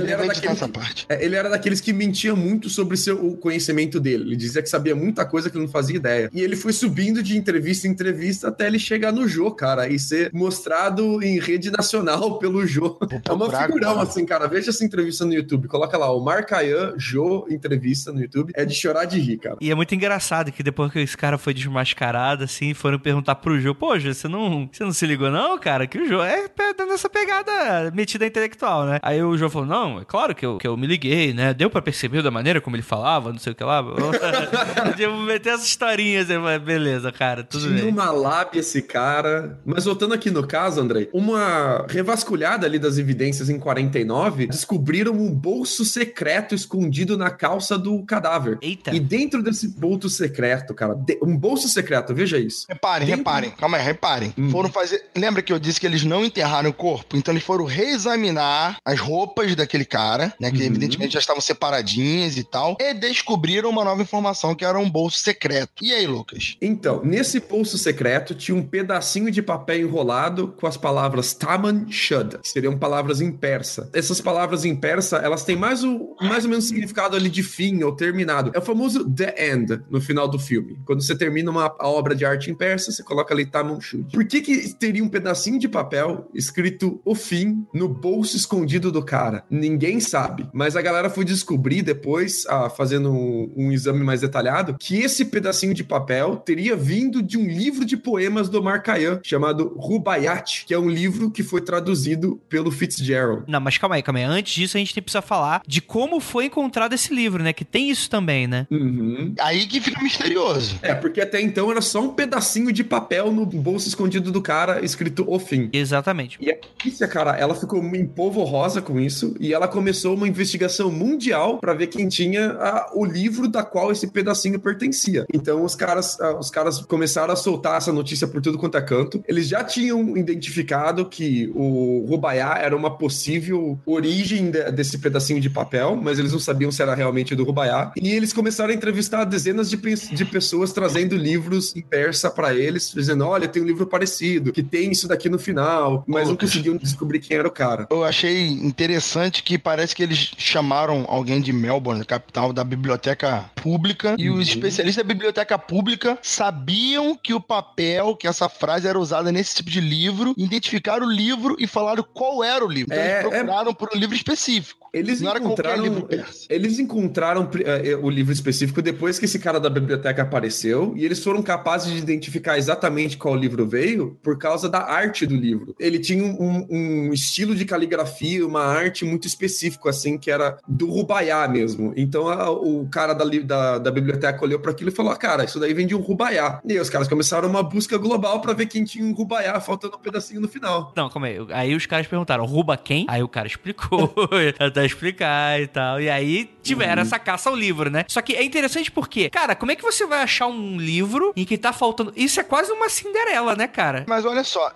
daqueles que mentia muito sobre o conhecimento dele. Ele dizia que sabia muita coisa que ele não fazia ideia. E ele foi subindo de entrevista em entrevista até ele chegar no Jô, cara, e ser mostrado em rede nacional pelo Jô. É uma figurão, assim, cara. Veja essa entrevista no YouTube. Coloca lá, Omar Khayyam, Jô, entrevista no YouTube. É de chorar de rir, cara. E é muito engraçado que depois que esse cara foi desmascarado, assim, foram perguntar pro Jô, pô, Jô, você não se ligou não, cara? Que o Jô é dando essa pegada metida intelectual, né? Aí o Jô falou, não, é claro que eu me liguei, né? Deu pra perceber da maneira como ele falava, não sei o que lá. Eu vou meter essas historinhas, beleza, cara, tudo bem. Tinha uma lábia esse cara. Mas voltando aqui no caso, Andrei, uma revasculhada ali das evidências em 49, descobriram um bolso secreto escondido na calça do cadáver. Eita. E dentro desse bolso secreto, cara, um bolso secreto, veja isso. Reparem. Calma aí, reparem. Foram fazer... Lembra que eu disse que eles não enterraram o corpo? Então eles foram reexaminar as roupas daquele cara, né? Que evidentemente já estavam separadinhas e tal. E descobriram uma nova informação, que era um bolso secreto. E aí, Lucas? Então, nesse bolso secreto tinha um pedacinho de papel enrolado com as palavras Taman Shud, que seriam palavras em persa. Essas palavras em persa, elas têm mais ou menos significado ali de fim ou terminado. É o famoso The End no final do filme. Quando você termina a obra de arte em persa, você coloca ali Taman Shud. Por que teria um pedacinho de papel escrito o fim no bolso escondido do cara. Ninguém sabe. Mas a galera foi descobrir depois, fazendo um exame mais detalhado, que esse pedacinho de papel teria vindo de um livro de poemas do Omar Khayyam, chamado Rubaiyat, que é um livro que foi traduzido pelo Fitzgerald. Não, mas calma aí. Antes disso, a gente precisa falar de como foi encontrado esse livro, né? Que tem isso também, né? Uhum. Aí que fica misterioso. Porque até então era só um pedacinho de papel no bolso escondido do cara, escrito O Fim. Exatamente. E a polícia, cara, ela ficou empolvorosa com isso e ela começou uma investigação mundial pra ver quem tinha o livro da qual esse pedacinho pertencia. Então os caras começaram a soltar essa notícia por tudo quanto é canto. Eles já tinham identificado que o Rubaiyat era uma possível origem desse pedacinho de papel, mas eles não sabiam se era realmente do Rubaiyat. E eles começaram a entrevistar dezenas de pessoas trazendo livros em persa pra eles, dizendo, olha, tem um livro parecido, que tem isso daqui no final, mas não conseguiam descobrir quem era o cara. Eu achei interessante que parece que eles chamaram alguém de Melbourne, capital da biblioteca pública, e os especialistas da biblioteca pública sabiam que o papel, que essa frase era usada nesse tipo de livro, identificaram o livro e falaram qual era o livro. Então eles procuraram por um livro específico. Eles encontraram o livro específico depois que esse cara da biblioteca apareceu, e eles foram capazes de identificar exatamente qual livro veio por causa da arte do livro. Ele tinha um estilo de caligrafia, uma arte muito específico, assim, que era do Rubaiyat mesmo. Então o cara da biblioteca olhou para aquilo e falou, cara, isso daí vem de um Rubaiyat. E aí os caras começaram uma busca global para ver quem tinha um Rubaiyat, faltando um pedacinho no final. Não, calma aí. Aí os caras perguntaram, Ruba quem? Aí o cara explicou, até explicar e tal. E aí tiveram essa caça ao livro, né? Só que é interessante porque, cara, como é que você vai achar um livro em que tá faltando... Isso é quase uma Cinderela, né, cara? Mas olha só,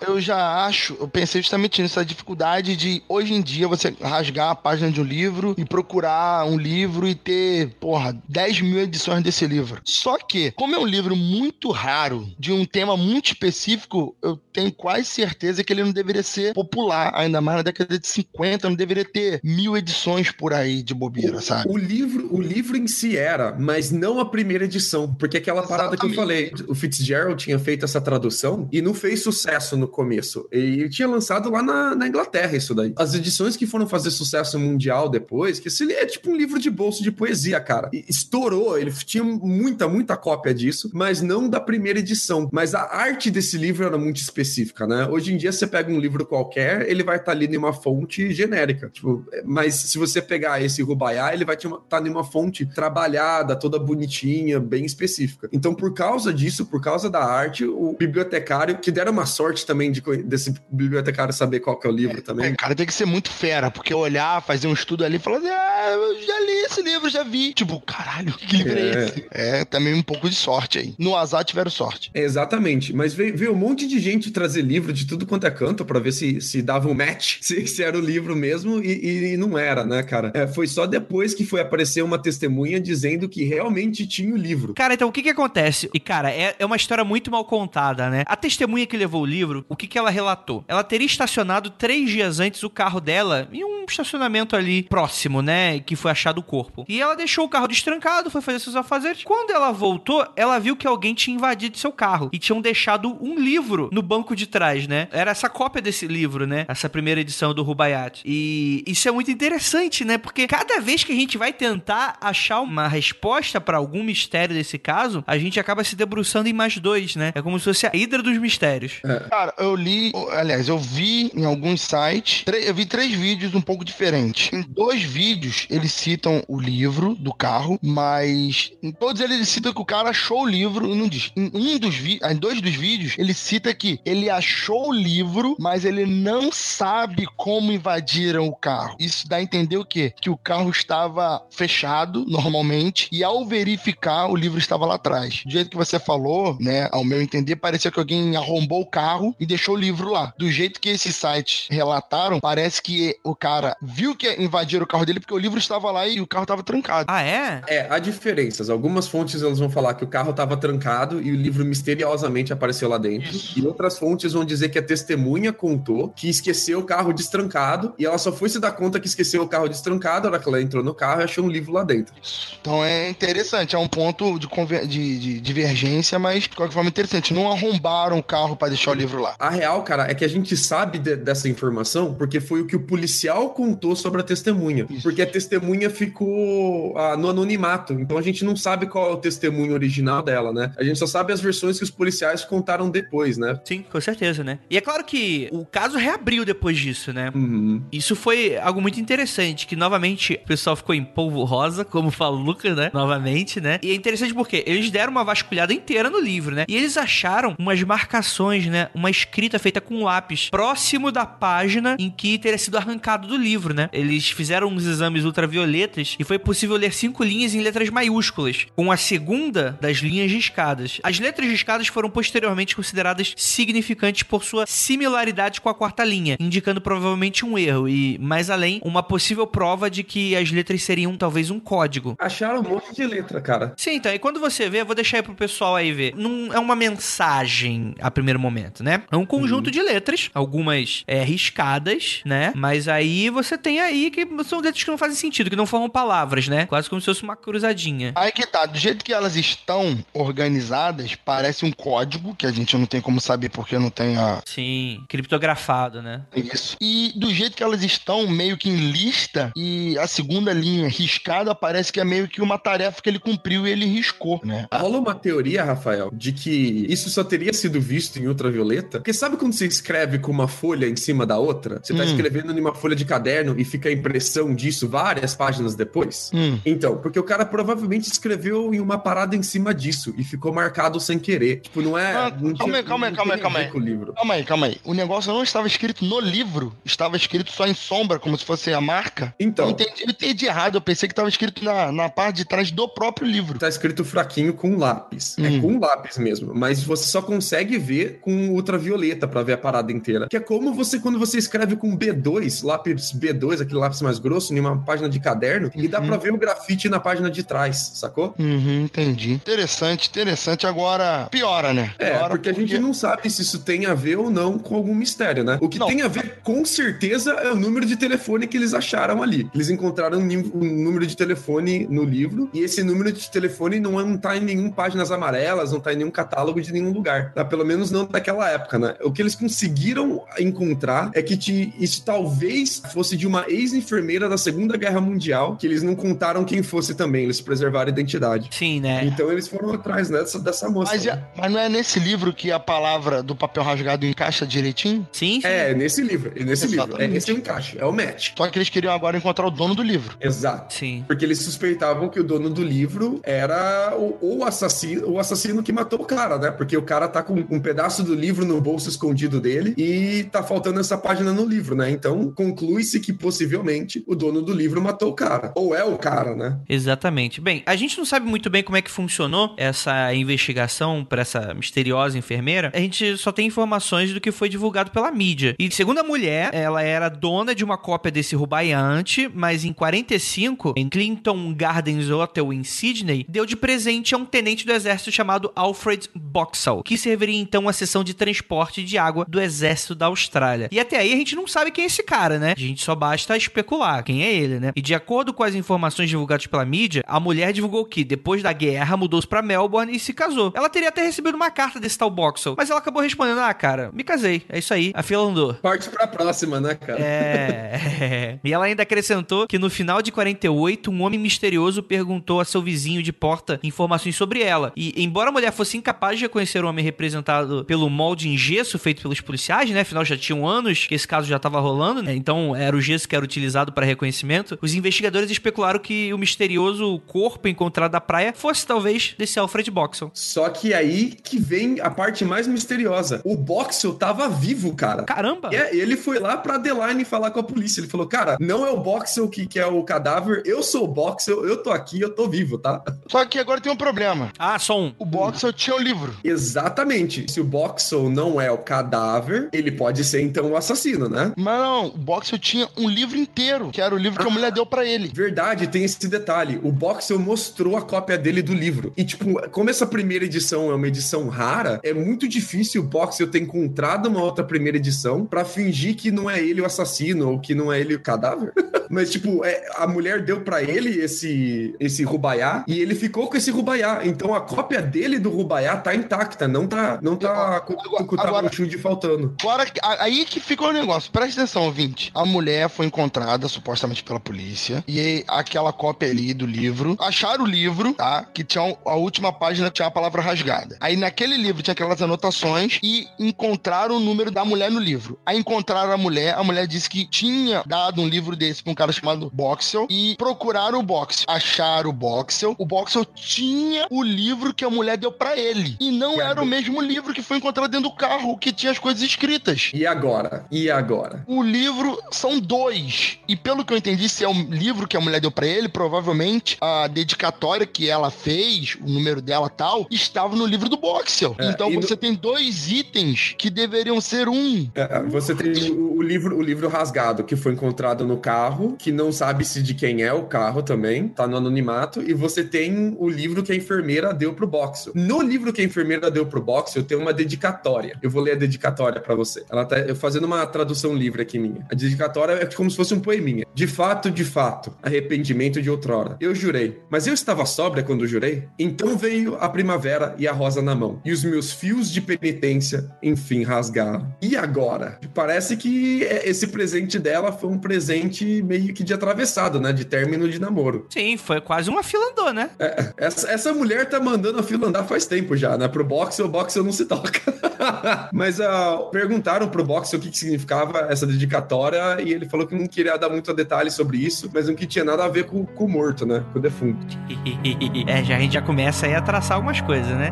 eu pensei justamente nisso, a dificuldade de, hoje em dia, você rasgar a página de um livro e procurar um livro e ter, 10 mil edições desse livro. Só que, como é um livro muito raro, de um tema muito específico, eu tenho quase certeza que ele não deveria ser popular, ainda mais na década de 50, não deveria ter 1000 edições por aí de bobeira, sabe? O livro em si era, mas não a primeira edição, porque aquela parada que eu falei, o Fitzgerald tinha feito essa tradução e não fez sucesso no começo. Ele tinha lançado lá na Inglaterra isso daí. As edições que foram fazer sucesso mundial depois, que esse é tipo um livro de bolso de poesia, cara. E estourou, ele tinha muita cópia disso, mas não da primeira edição. Mas a arte desse livro era muito específica, né? Hoje em dia você pega um livro qualquer, ele vai estar ali numa fonte genérica. Tipo, mas se você pegar esse Rubaiyat, ele vai estar numa fonte trabalhada, toda bonitinha, bem específica. Então, por causa disso, por causa da arte, o bibliotecário, que deram uma sorte também desse bibliotecário saber qual que é o livro também. Cara, tem que ser muito fera, porque olhar, fazer um estudo ali e falar, eu já li esse livro, já vi. Tipo, caralho, que livro é esse? É, também um pouco de sorte aí. No azar tiveram sorte. Exatamente, mas veio um monte de gente trazer livro de tudo quanto é canto pra ver se dava um match, se era o livro mesmo, e não era, né, cara? Foi só depois que foi aparecer uma testemunha dizendo que realmente tinha o livro. Cara, então o que acontece? E, cara, é uma história muito mal contada, né? A testemunha que levou o livro, o que ela relatou? Ela teria estacionado 3 dias antes o carro dela em um estacionamento ali próximo, né? Que foi achado o corpo. E ela deixou o carro destrancado, foi fazer seus afazeres. Quando ela voltou, ela viu que alguém tinha invadido seu carro e tinham deixado um livro no banco de trás, né? Era essa cópia desse livro, né? Essa primeira edição do Rubaiyat. E isso é muito interessante, né? Porque cada vez que a gente vai tentar achar uma resposta pra algum mistério desse caso, a gente acaba se debruçando em mais 2, né? É como se fosse a Hidra dos Mistérios. Cara, eu vi em alguns sites, eu vi 3 vídeos um pouco diferentes. Em 2 vídeos, eles citam o livro do carro, mas em todos eles citam que o cara achou o livro e não diz. Em 2 dos vídeos, ele cita que ele achou o livro, mas ele não sabe como invadiram o carro. Isso dá a entender o quê? Que o carro estava fechado, normalmente, e ao verificar, o livro estava lá atrás. Do jeito que você falou, né, ao meu entender, parecia que alguém arrombou o carro e deixou o livro lá. Do jeito que esses sites relataram, parece que o cara viu que invadiram o carro dele porque o livro estava lá e o carro estava trancado. Ah, é? Há diferenças. Algumas fontes elas vão falar que o carro estava trancado e o livro misteriosamente apareceu lá dentro. Isso. E outras fontes vão dizer que a testemunha contou que esqueceu o carro destrancado e ela só foi se dar conta que esqueceu o carro destrancado, a hora que ela entrou no carro, achou um livro lá dentro. Então é interessante, é um ponto de divergência, mas de qualquer forma interessante. Não arrombaram o carro pra deixar o livro lá. A real, cara, é que a gente sabe dessa informação porque foi o que o policial contou sobre a testemunha. Isso. Porque a testemunha ficou no anonimato. Então a gente não sabe qual é o testemunho original dela, né? A gente só sabe as versões que os policiais contaram depois, né? Sim, com certeza, né? E é claro que o caso reabriu depois disso, né? Uhum. Isso foi algo muito interessante, que novamente o pessoal ficou em polvo rosa, como fala o Lucas, né? Novamente, né? E é interessante porque eles deram uma vasculhada inteira no livro, né? E eles acharam umas marcações, né? Uma escrita feita com lápis próximo da página em que teria sido arrancado do livro, né? Eles fizeram uns exames ultravioletas e foi possível ler 5 linhas em letras maiúsculas, com a segunda das linhas riscadas. As letras riscadas foram posteriormente consideradas significantes por sua similaridade com a quarta linha, indicando provavelmente um erro e, mais além, uma possível prova de que as letras seriam talvez um código. Acharam um monte de letra, cara. Sim, então, e quando você vê, eu vou deixar aí pro pessoal aí ver, não é uma mensagem a primeiro momento, né? É um conjunto de letras, algumas riscadas, né? Mas aí você tem aí que são letras que não fazem sentido, que não formam palavras, né? Quase como se fosse uma cruzadinha. Aí que tá, do jeito que elas estão organizadas, parece um código, que a gente não tem como saber porque não tem a... Sim, criptografado, né? Isso. E do jeito que elas estão meio que em lista, e a segunda linha riscada parece que é meio que uma tarefa que ele cumpriu e ele riscou, né? Rola uma teoria, Rafael, de que isso só teria sido visto em ultravioleta, porque sabe quando você escreve com uma folha em cima da outra? Você tá escrevendo em uma folha de caderno e fica a impressão disso várias páginas depois? Então, porque o cara provavelmente escreveu em uma parada em cima disso e ficou marcado sem querer. Tipo, não é... Calma aí. Calma aí. O negócio não estava escrito no livro, estava escrito só em sombra, como se fosse a marca. Então. Eu entendi errado, eu pensei que estava escrito na parte de trás do próprio livro. Tá escrito fraquinho com lápis. É com lápis mesmo. Mas você só consegue ver com ultravioleta pra ver a parada inteira. Que é como quando você escreve com B2, lápis B2, aquele lápis mais grosso, em uma página de caderno, e dá pra ver o grafite na página de trás, sacou? Entendi. Interessante. Agora, piora, né? Porque a gente não sabe se isso tem a ver ou não com algum mistério, né? O que tem a ver, com certeza, é o número de telefone que eles acharam ali. Eles encontraram um número de telefone no livro, e esse número de telefone não tá em nenhum páginas amarelas, não tá em nenhum catálogo de nenhum lugar. Tá? Pelo menos não daquela época, né? O que eles conseguiram encontrar é que isso talvez fosse de uma ex-enfermeira da Segunda Guerra Mundial, que eles não contaram quem fosse também, eles preservaram a identidade. Sim, né? Então eles foram atrás, né, dessa moça. Mas não é nesse livro que a palavra do papel rasgado encaixa direitinho? Sim. É, nesse livro. Esse é o encaixe, é o match. Só que eles queriam agora encontrar o dono do livro. Exato. Sim. Porque eles suspeitavam que o dono do livro era o assassino que matou o cara, né? Porque o cara tá com um pedaço do livro no bolso escondido dele e tá faltando essa página no livro, né? Então, conclui-se que possivelmente o dono do livro matou o cara. Ou é o cara, né? Exatamente. Bem, a gente não sabe muito bem como é que funcionou essa investigação para essa misteriosa enfermeira. A gente só tem informações do que foi divulgado pela mídia. E segundo a mulher, ela era dona de uma cópia desse rubaiante, mas em 45, em Clinton Gardens Hotel em Sydney, deu de presente a um tenente do exército chamado Alfred Boxall, que serviria então a seção de transporte de água do exército da Austrália. E até aí a gente não sabe quem é esse cara, né? A gente só basta especular quem é ele, né? E de acordo com as informações divulgadas pela mídia, a mulher divulgou que depois da guerra mudou-se pra Melbourne e se casou. Ela teria até recebido uma carta desse tal Boxall, mas ela acabou respondendo: cara, me casei, é isso aí, a fila andou. Parte pra próxima, né, cara? E ela ainda acrescentou que no final de 48, um homem misterioso perguntou a seu vizinho de porta informações sobre ela. E embora a mulher fosse incapaz de reconhecer o homem representado pelo molde em gesso feito pelos policiais, né? Afinal, já tinham anos que esse caso já estava rolando, né? Então era o gesso que era utilizado para reconhecimento. Os investigadores especularam que o misterioso corpo encontrado na praia fosse talvez desse Alfred Boxall. Só que aí que vem a parte mais misteriosa. O Boxall tava vivo, cara. Caramba! Ele foi lá pra Adelaide falar com a polícia. Ele falou: cara, não é o Boxall que é o cadáver, eu sou o Boxall, eu tô aqui, eu tô vivo, tá? Só que agora tem um problema. Só um. O Boxall tinha o livro. Exatamente. Se o Boxall não é o cadáver, ele pode ser então o assassino, né? Mas não, o Boxall tinha um livro inteiro, que era o livro que a mulher deu pra ele. Verdade, tem esse detalhe. O Boxall mostrou a cópia dele do livro. E, tipo, como essa primeira edição é uma edição rara, é muito difícil o Boxall ter encontrado uma outra primeira edição pra fingir que não é ele o assassino ou que não é ele o cadáver. Mas, tipo, a mulher deu pra ele esse Rubaiá e ele ficou com esse Rubaiá. Então a cópia dele do Rubaiá tá intacta, não tá com o Tamanchud faltando. Agora, aí que ficou o negócio. Presta atenção, ouvinte. A mulher foi encontrada, supostamente pela polícia, e aquela cópia ali do livro, acharam o livro, tá? Que tinha a última página que tinha a palavra rasgada. Aí naquele livro tinha aquelas anotações e encontraram o número da mulher no livro. Aí encontraram a mulher disse que tinha dado um livro desse pra um cara chamado Boxel e procuraram o Boxel. Acharam o Boxel tinha o livro que a mulher deu pra ele. E não era o mesmo livro que foi encontrado dentro do carro, que tinha as coisas escritas. E agora? O livro são 2. E pelo que eu entendi, se é o livro que a mulher deu pra ele, provavelmente a dedicatória que ela fez, o número dela tal, estava no livro do Boxel. Então você tem 2 itens que deveriam ser um. Você tem o livro rasgado, que foi encontrado no carro, que não sabe-se de quem é o carro também, tá no anonimato, e você tem o livro que a enfermeira deu pro Boxel. No livro que a enfermeira deu pro Boxel, tem uma dedicatória. Eu vou ler a dedicatória pra você. Ela tá fazendo uma tradução livre aqui minha. A dedicatória é como se fosse um poeminha. De fato, arrependimento de outrora. Eu jurei, mas eu estava sóbria quando jurei? Então veio a primavera e a rosa na mão, e os meus fios de penitência, enfim, rasgaram. E agora? Parece que esse presente dela foi um presente meio que de atravessado, né? De término de namoro. Sim, foi quase uma fila andou, né? Essa mulher tá mandando a fila andar faz tempo já, né? Pro Boxel, o Boxel não se toca. Mas perguntaram pro Boxel o que significava essa dedicatória e ele falou que não queria dar muito detalhe sobre isso, mas não que tinha nada a ver com o morto, né? Com o defunto. A gente já começa aí a traçar algumas coisas, né?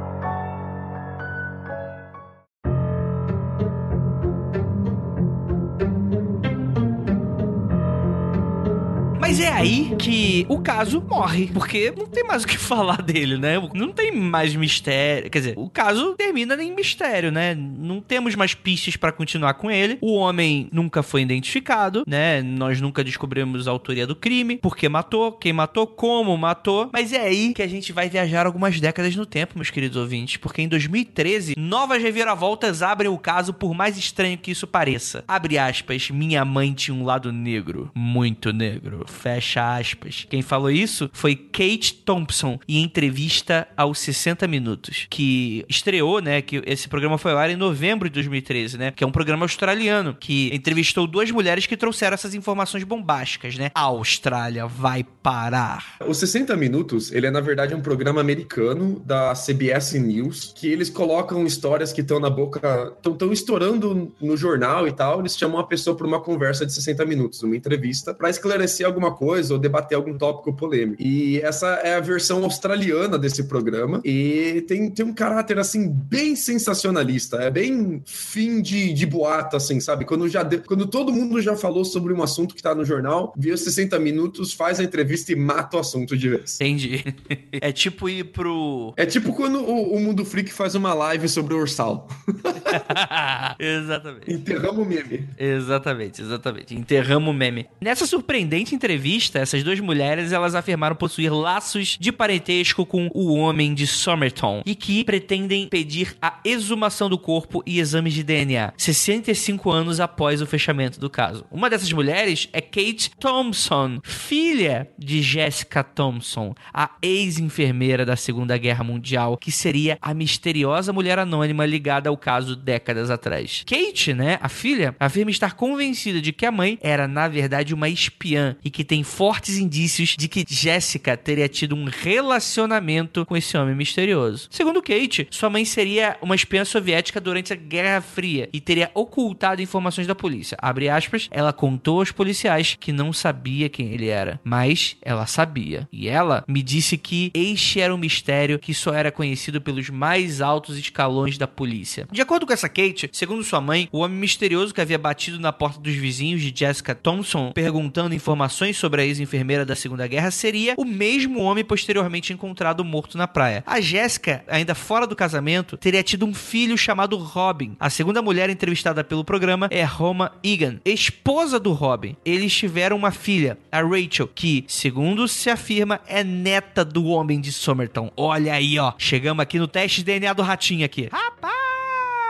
Mas é aí que o caso morre, porque não tem mais o que falar dele, né? Não tem mais mistério. Quer dizer, o caso termina em mistério, né? Não temos mais pistas pra continuar com ele. O homem nunca foi identificado, né? Nós nunca descobrimos a autoria do crime, por que matou, quem matou, como matou. Mas é aí que a gente vai viajar algumas décadas no tempo, meus queridos ouvintes, porque em 2013, novas reviravoltas abrem o caso, por mais estranho que isso pareça. Abre aspas, minha mãe tinha um lado negro, muito negro. Fecha aspas. Quem falou isso foi Kate Thompson, em entrevista aos 60 Minutos, que estreou, né, que esse programa foi ao ar em novembro de 2013, né, que é um programa australiano, que entrevistou 2 mulheres que trouxeram essas informações bombásticas, né. A Austrália vai parar. Os 60 Minutos, ele é, na verdade, um programa americano da CBS News, que eles colocam histórias que estão na boca, estão estourando no jornal e tal, eles chamam a pessoa para uma conversa de 60 minutos, uma entrevista, para esclarecer alguma coisa ou debater algum tópico polêmico. E essa é a versão australiana desse programa e tem um caráter, assim, bem sensacionalista. É bem fim de boato, assim, sabe? Quando todo mundo já falou sobre um assunto que tá no jornal, vê os 60 minutos, faz a entrevista e mata o assunto de vez. Entendi. É tipo ir pro... É tipo quando o Mundo Freak faz uma live sobre o Ursal. Exatamente. Enterramos o meme. Exatamente. Enterramos o meme. Nessa surpreendente entrevista, essas 2 mulheres, elas afirmaram possuir laços de parentesco com o homem de Somerton e que pretendem pedir a exumação do corpo e exames de DNA 65 anos após o fechamento do caso. Uma dessas mulheres é Kate Thompson, filha de Jessica Thompson, a ex-enfermeira da Segunda Guerra Mundial, que seria a misteriosa mulher anônima ligada ao caso décadas atrás. Kate, né, a filha, afirma estar convencida de que a mãe era, na verdade, uma espiã e que tem fortes indícios de que Jessica teria tido um relacionamento com esse homem misterioso. Segundo Kate, sua mãe seria uma espiã soviética durante a Guerra Fria e teria ocultado informações da polícia. Abre aspas, ela contou aos policiais que não sabia quem ele era, mas ela sabia. E ela me disse que este era um mistério que só era conhecido pelos mais altos escalões da polícia. De acordo com essa Kate, segundo sua mãe, o homem misterioso que havia batido na porta dos vizinhos de Jessica Thompson, perguntando informações sobre a ex-enfermeira da Segunda Guerra, seria o mesmo homem posteriormente encontrado morto na praia. A Jessica, ainda fora do casamento, teria tido um filho chamado Robin. A segunda mulher entrevistada pelo programa é Roma Egan, esposa do Robin. Eles tiveram uma filha, a Rachel, que, segundo se afirma, é neta do homem de Somerton. Olha aí, ó. Chegamos aqui no teste de DNA do ratinho aqui. Rapaz!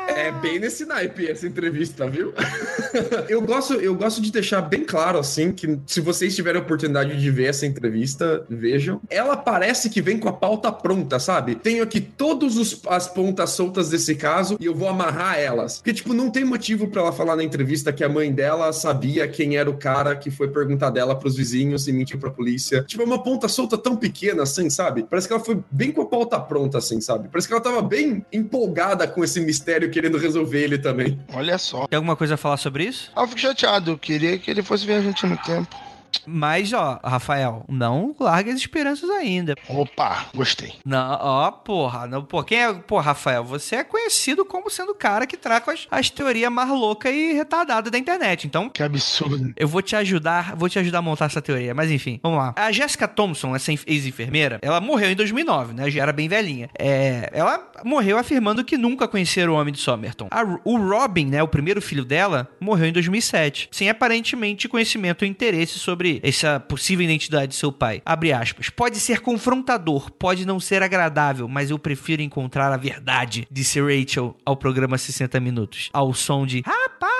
É bem nesse naipe essa entrevista, viu? Eu gosto de deixar bem claro, assim, que se vocês tiverem a oportunidade de ver essa entrevista, vejam. Ela parece que vem com a pauta pronta, sabe? Tenho aqui todas as pontas soltas desse caso e eu vou amarrar elas. Porque, tipo, não tem motivo pra ela falar na entrevista que a mãe dela sabia quem era o cara que foi perguntar dela pros vizinhos e mentiu pra polícia. Tipo, é uma ponta solta tão pequena, assim, sabe? Parece que ela foi bem com a pauta pronta, assim, sabe? Parece que ela tava bem empolgada com esse mistério, querendo resolver ele também. Olha só. Tem alguma coisa a falar sobre isso? Eu fico chateado. Eu queria que ele fosse viajante no tempo. Mas, ó, Rafael, não largue as esperanças ainda. Opa, gostei. Não, ó, porra. Não, pô, quem é... Pô, Rafael, você é conhecido como sendo o cara que traga as teorias mais loucas e retardadas da internet. Então... Que absurdo. Eu vou te ajudar a montar essa teoria. Mas, enfim, vamos lá. A Jessica Thompson, essa ex-enfermeira, ela morreu em 2009, né? Já era bem velhinha. Ela morreu afirmando que nunca conheceram o homem de Somerton. O Robin, né, o primeiro filho dela, morreu em 2007, sem aparentemente conhecimento ou interesse sobre essa possível identidade de seu pai. Abre aspas. Pode ser confrontador, pode não ser agradável, mas eu prefiro encontrar a verdade, disse Rachel ao programa 60 Minutos, ao som de rapaz!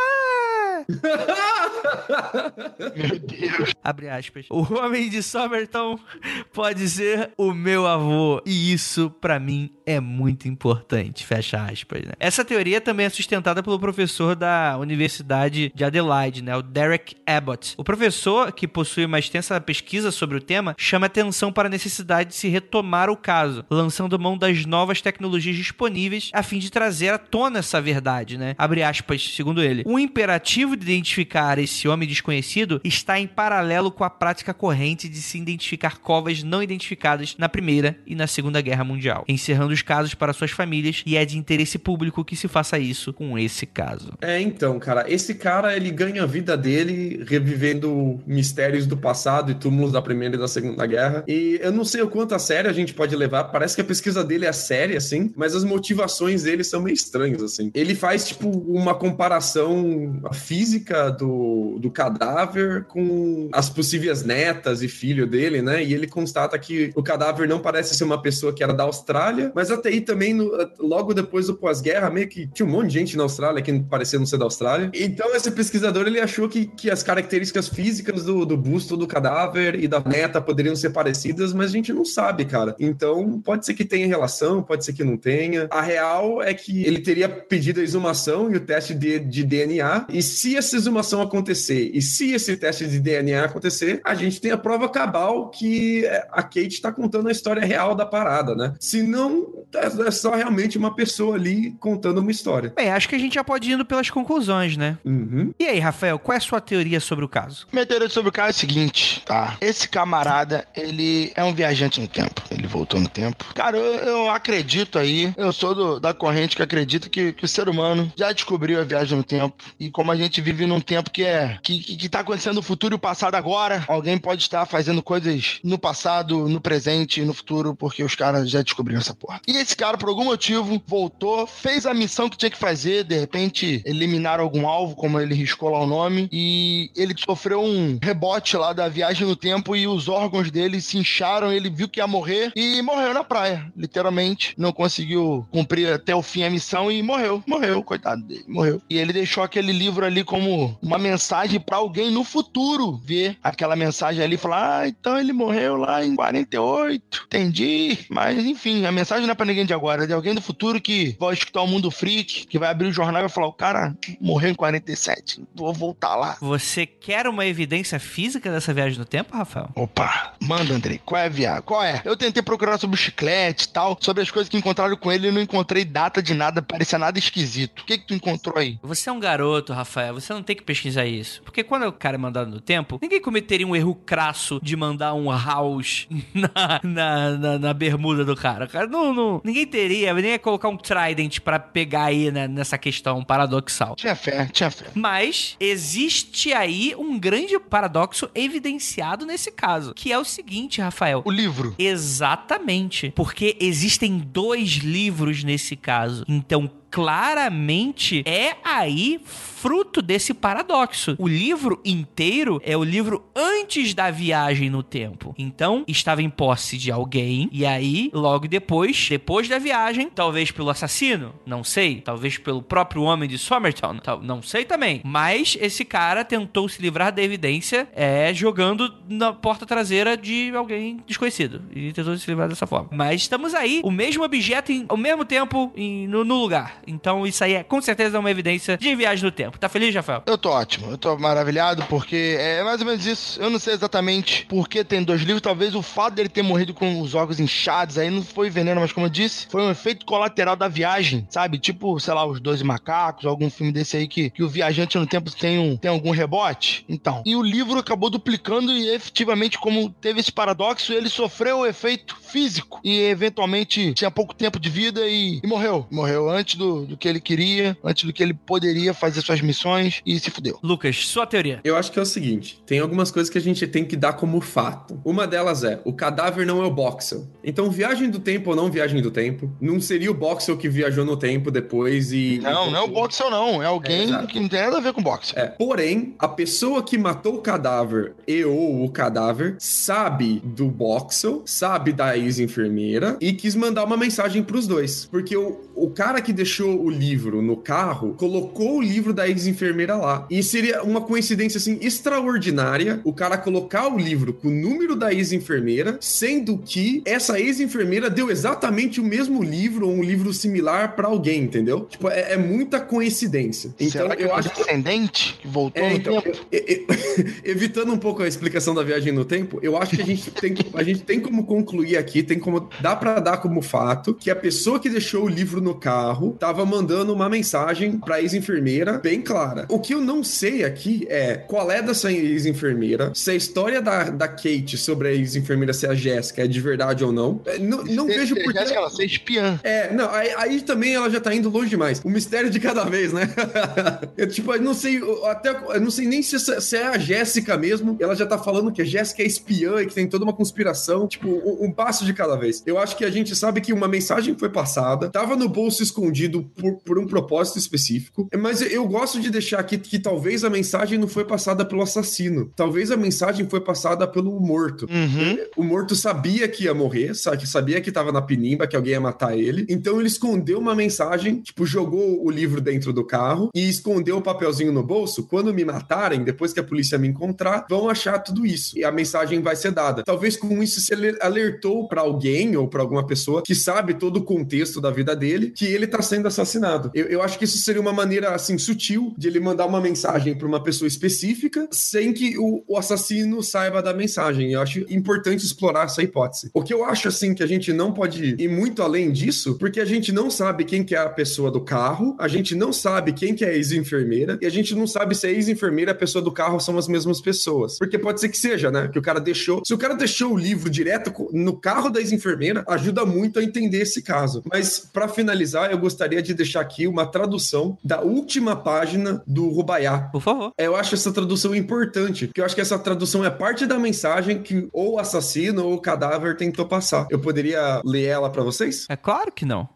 Meu Deus. Abre aspas. O homem de Somerton pode ser o meu avô. E isso, pra mim, é muito importante. Fecha aspas, né? Essa teoria também é sustentada pelo professor da Universidade de Adelaide, né? O Derek Abbott. O professor, que possui uma extensa pesquisa sobre o tema, chama atenção para a necessidade de se retomar o caso, lançando mão das novas tecnologias disponíveis a fim de trazer à tona essa verdade, né? Abre aspas, segundo ele. O imperativo de identificar esse homem desconhecido está em paralelo com a prática corrente de se identificar covas não identificadas na Primeira e na Segunda Guerra Mundial, encerrando os casos para suas famílias, e é de interesse público que se faça isso com esse caso. Então, cara, esse cara, ele ganha a vida dele revivendo mistérios do passado e túmulos da Primeira e da Segunda Guerra, e eu não sei o quanto a sério a gente pode levar, parece que a pesquisa dele é séria, assim, mas as motivações dele são meio estranhas, assim. Ele faz, tipo, uma comparação física do cadáver com as possíveis netas e filho dele, né? E ele constata que o cadáver não parece ser uma pessoa que era da Austrália, mas até aí também, logo depois do pós-guerra, meio que tinha um monte de gente na Austrália que parecia não ser da Austrália. Então, esse pesquisador, ele achou que as características físicas do busto do cadáver e da neta poderiam ser parecidas, mas a gente não sabe, cara. Então, pode ser que tenha relação, pode ser que não tenha. A real é que ele teria pedido a exumação e o teste de DNA, e se essa exumação acontecer, e se esse teste de DNA acontecer, a gente tem a prova cabal que a Kate tá contando a história real da parada, né? Se não, é só realmente uma pessoa ali contando uma história. Bem, acho que a gente já pode ir indo pelas conclusões, né? Uhum. E aí, Rafael, qual é a sua teoria sobre o caso? Minha teoria sobre o caso é o seguinte, tá? Esse camarada, ele é um viajante no tempo. Ele voltou no tempo. Cara, eu acredito aí, eu sou da corrente que acredita que o ser humano já descobriu a viagem no tempo. E como a gente vive num tempo que tá acontecendo no futuro e o passado agora, alguém pode estar fazendo coisas no passado, no presente e no futuro, porque os caras já descobriram essa porra. E esse cara, por algum motivo, voltou, fez a missão que tinha que fazer, de repente eliminaram algum alvo, como ele riscou lá o nome, e ele sofreu um rebote lá da viagem no tempo e os órgãos dele se incharam, ele viu que ia morrer e morreu na praia, literalmente. Não conseguiu cumprir até o fim a missão e morreu, coitado dele, morreu. E ele deixou aquele livro ali como uma mensagem pra alguém no futuro ver aquela mensagem ali e falar, então ele morreu lá em 48, entendi. Mas enfim, a mensagem não é pra ninguém de agora, é de alguém do futuro que vai escutar o Mundo Freak, que vai abrir o jornal e vai falar, o cara morreu em 47, vou voltar lá. Você quer uma evidência física dessa viagem no tempo, Rafael? Opa, manda, Andrei, qual é a viagem? Qual é? Eu tentei procurar sobre o chiclete e tal, sobre as coisas que encontraram com ele e não encontrei data de nada, parecia nada esquisito. O que tu encontrou aí? Você é um garoto, Rafael, você não tem que pesquisar isso. Porque quando o cara é mandado no tempo, ninguém cometeria um erro crasso de mandar um house na bermuda do cara. Cara, não, ninguém teria, nem ia colocar um trident pra pegar aí nessa questão paradoxal. Tinha fé. Mas existe aí um grande paradoxo evidenciado nesse caso, que é o seguinte, Rafael. O livro. Exatamente. Porque existem 2 livros nesse caso. Então, claramente é aí fruto desse paradoxo. O livro inteiro é o livro antes da viagem no tempo. Então, estava em posse de alguém, e aí, logo depois da viagem, talvez pelo assassino, não sei, talvez pelo próprio homem de Somertown, não sei também, mas esse cara tentou se livrar da evidência jogando na porta traseira de alguém desconhecido, e tentou se livrar dessa forma. Mas estamos aí, o mesmo objeto ao mesmo tempo no lugar. Então, isso aí é com certeza uma evidência de viagem no tempo. Tá feliz, Rafael? Eu tô ótimo, eu tô maravilhado, porque é mais ou menos isso. Eu não sei exatamente por que tem 2 livros, talvez o fato dele ter morrido com os órgãos inchados aí não foi veneno, mas como eu disse, foi um efeito colateral da viagem, sabe? Tipo, sei lá, os 12 macacos, algum filme desse aí que o viajante no tempo tem algum rebote. Então, e o livro acabou duplicando e efetivamente, como teve esse paradoxo, ele sofreu o efeito físico e eventualmente tinha pouco tempo de vida e morreu. Morreu antes do que ele queria, antes do que ele poderia fazer suas missões e se fudeu. Lucas, sua teoria. Eu acho que é o seguinte, tem algumas coisas que a gente tem que dar como fato. Uma delas é, o cadáver não é o Boxel. Então, viagem do tempo ou não viagem do tempo, não seria o Boxel que viajou no tempo depois e... Não é o Boxel não, é alguém que não tem nada a ver com o Boxel. Porém, a pessoa que matou o cadáver ou o cadáver sabe do Boxel, sabe da ex-enfermeira e quis mandar uma mensagem pros dois. Porque o cara que deixou o livro no carro colocou o livro da ex-enfermeira lá. E seria uma coincidência, assim, extraordinária o cara colocar o livro com o número da ex-enfermeira, sendo que essa ex-enfermeira deu exatamente o mesmo livro ou um livro similar pra alguém, entendeu? Tipo, é muita coincidência. Então, será que eu é acho descendente que voltou no tempo? Evitando um pouco a explicação da viagem no tempo, eu acho que a gente tem como concluir aqui, dá pra dar como fato que a pessoa que deixou o livro no carro tava mandando uma mensagem pra ex-enfermeira bem clara. O que eu não sei aqui é qual é dessa ex-enfermeira, se a história da Kate sobre a ex-enfermeira ser a Jéssica é de verdade ou não. Não vejo por que... ela ser espiã. Não, aí também ela já tá indo longe demais. O mistério de cada vez, né? Eu não sei, eu não sei nem se é a Jéssica mesmo, ela já tá falando que a Jéssica é espiã e que tem toda uma conspiração, tipo, um passo de cada vez. Eu acho que a gente sabe que uma mensagem foi passada, tava no bolso escondido por um propósito específico, mas eu gosto de deixar aqui que talvez a mensagem não foi passada pelo assassino, talvez a mensagem foi passada pelo morto. O morto sabia que ia morrer, sabia que tava na pinimba, que alguém ia matar ele, então ele escondeu uma mensagem, tipo, jogou o livro dentro do carro e escondeu o papelzinho no bolso. Quando me matarem, depois que a polícia me encontrar, vão achar tudo isso e a mensagem vai ser dada. Talvez com isso se ele alertou pra alguém ou pra alguma pessoa que sabe todo o contexto da vida dele, que ele tá sendo assassinado. Eu acho que isso seria uma maneira, assim, sutil de ele mandar uma mensagem pra uma pessoa específica sem que o assassino saiba da mensagem. Eu acho importante explorar essa hipótese. O que eu acho, assim, que a gente não pode ir muito além disso, porque a gente não sabe quem que é a pessoa do carro, a gente não sabe quem que é a ex-enfermeira, e a gente não sabe se a ex-enfermeira e a pessoa do carro são as mesmas pessoas. Porque pode ser que seja, né? Que o cara deixou... Se o cara deixou o livro direto no carro da ex-enfermeira, ajuda muito a entender esse caso. Mas, pra finalizar, eu gostaria de deixar aqui uma tradução da última página do Rubaiyat. Por favor. Eu acho essa tradução importante, porque eu acho que essa tradução é parte da mensagem que ou o assassino ou o cadáver tentou passar. Eu poderia ler ela pra vocês? É claro que não.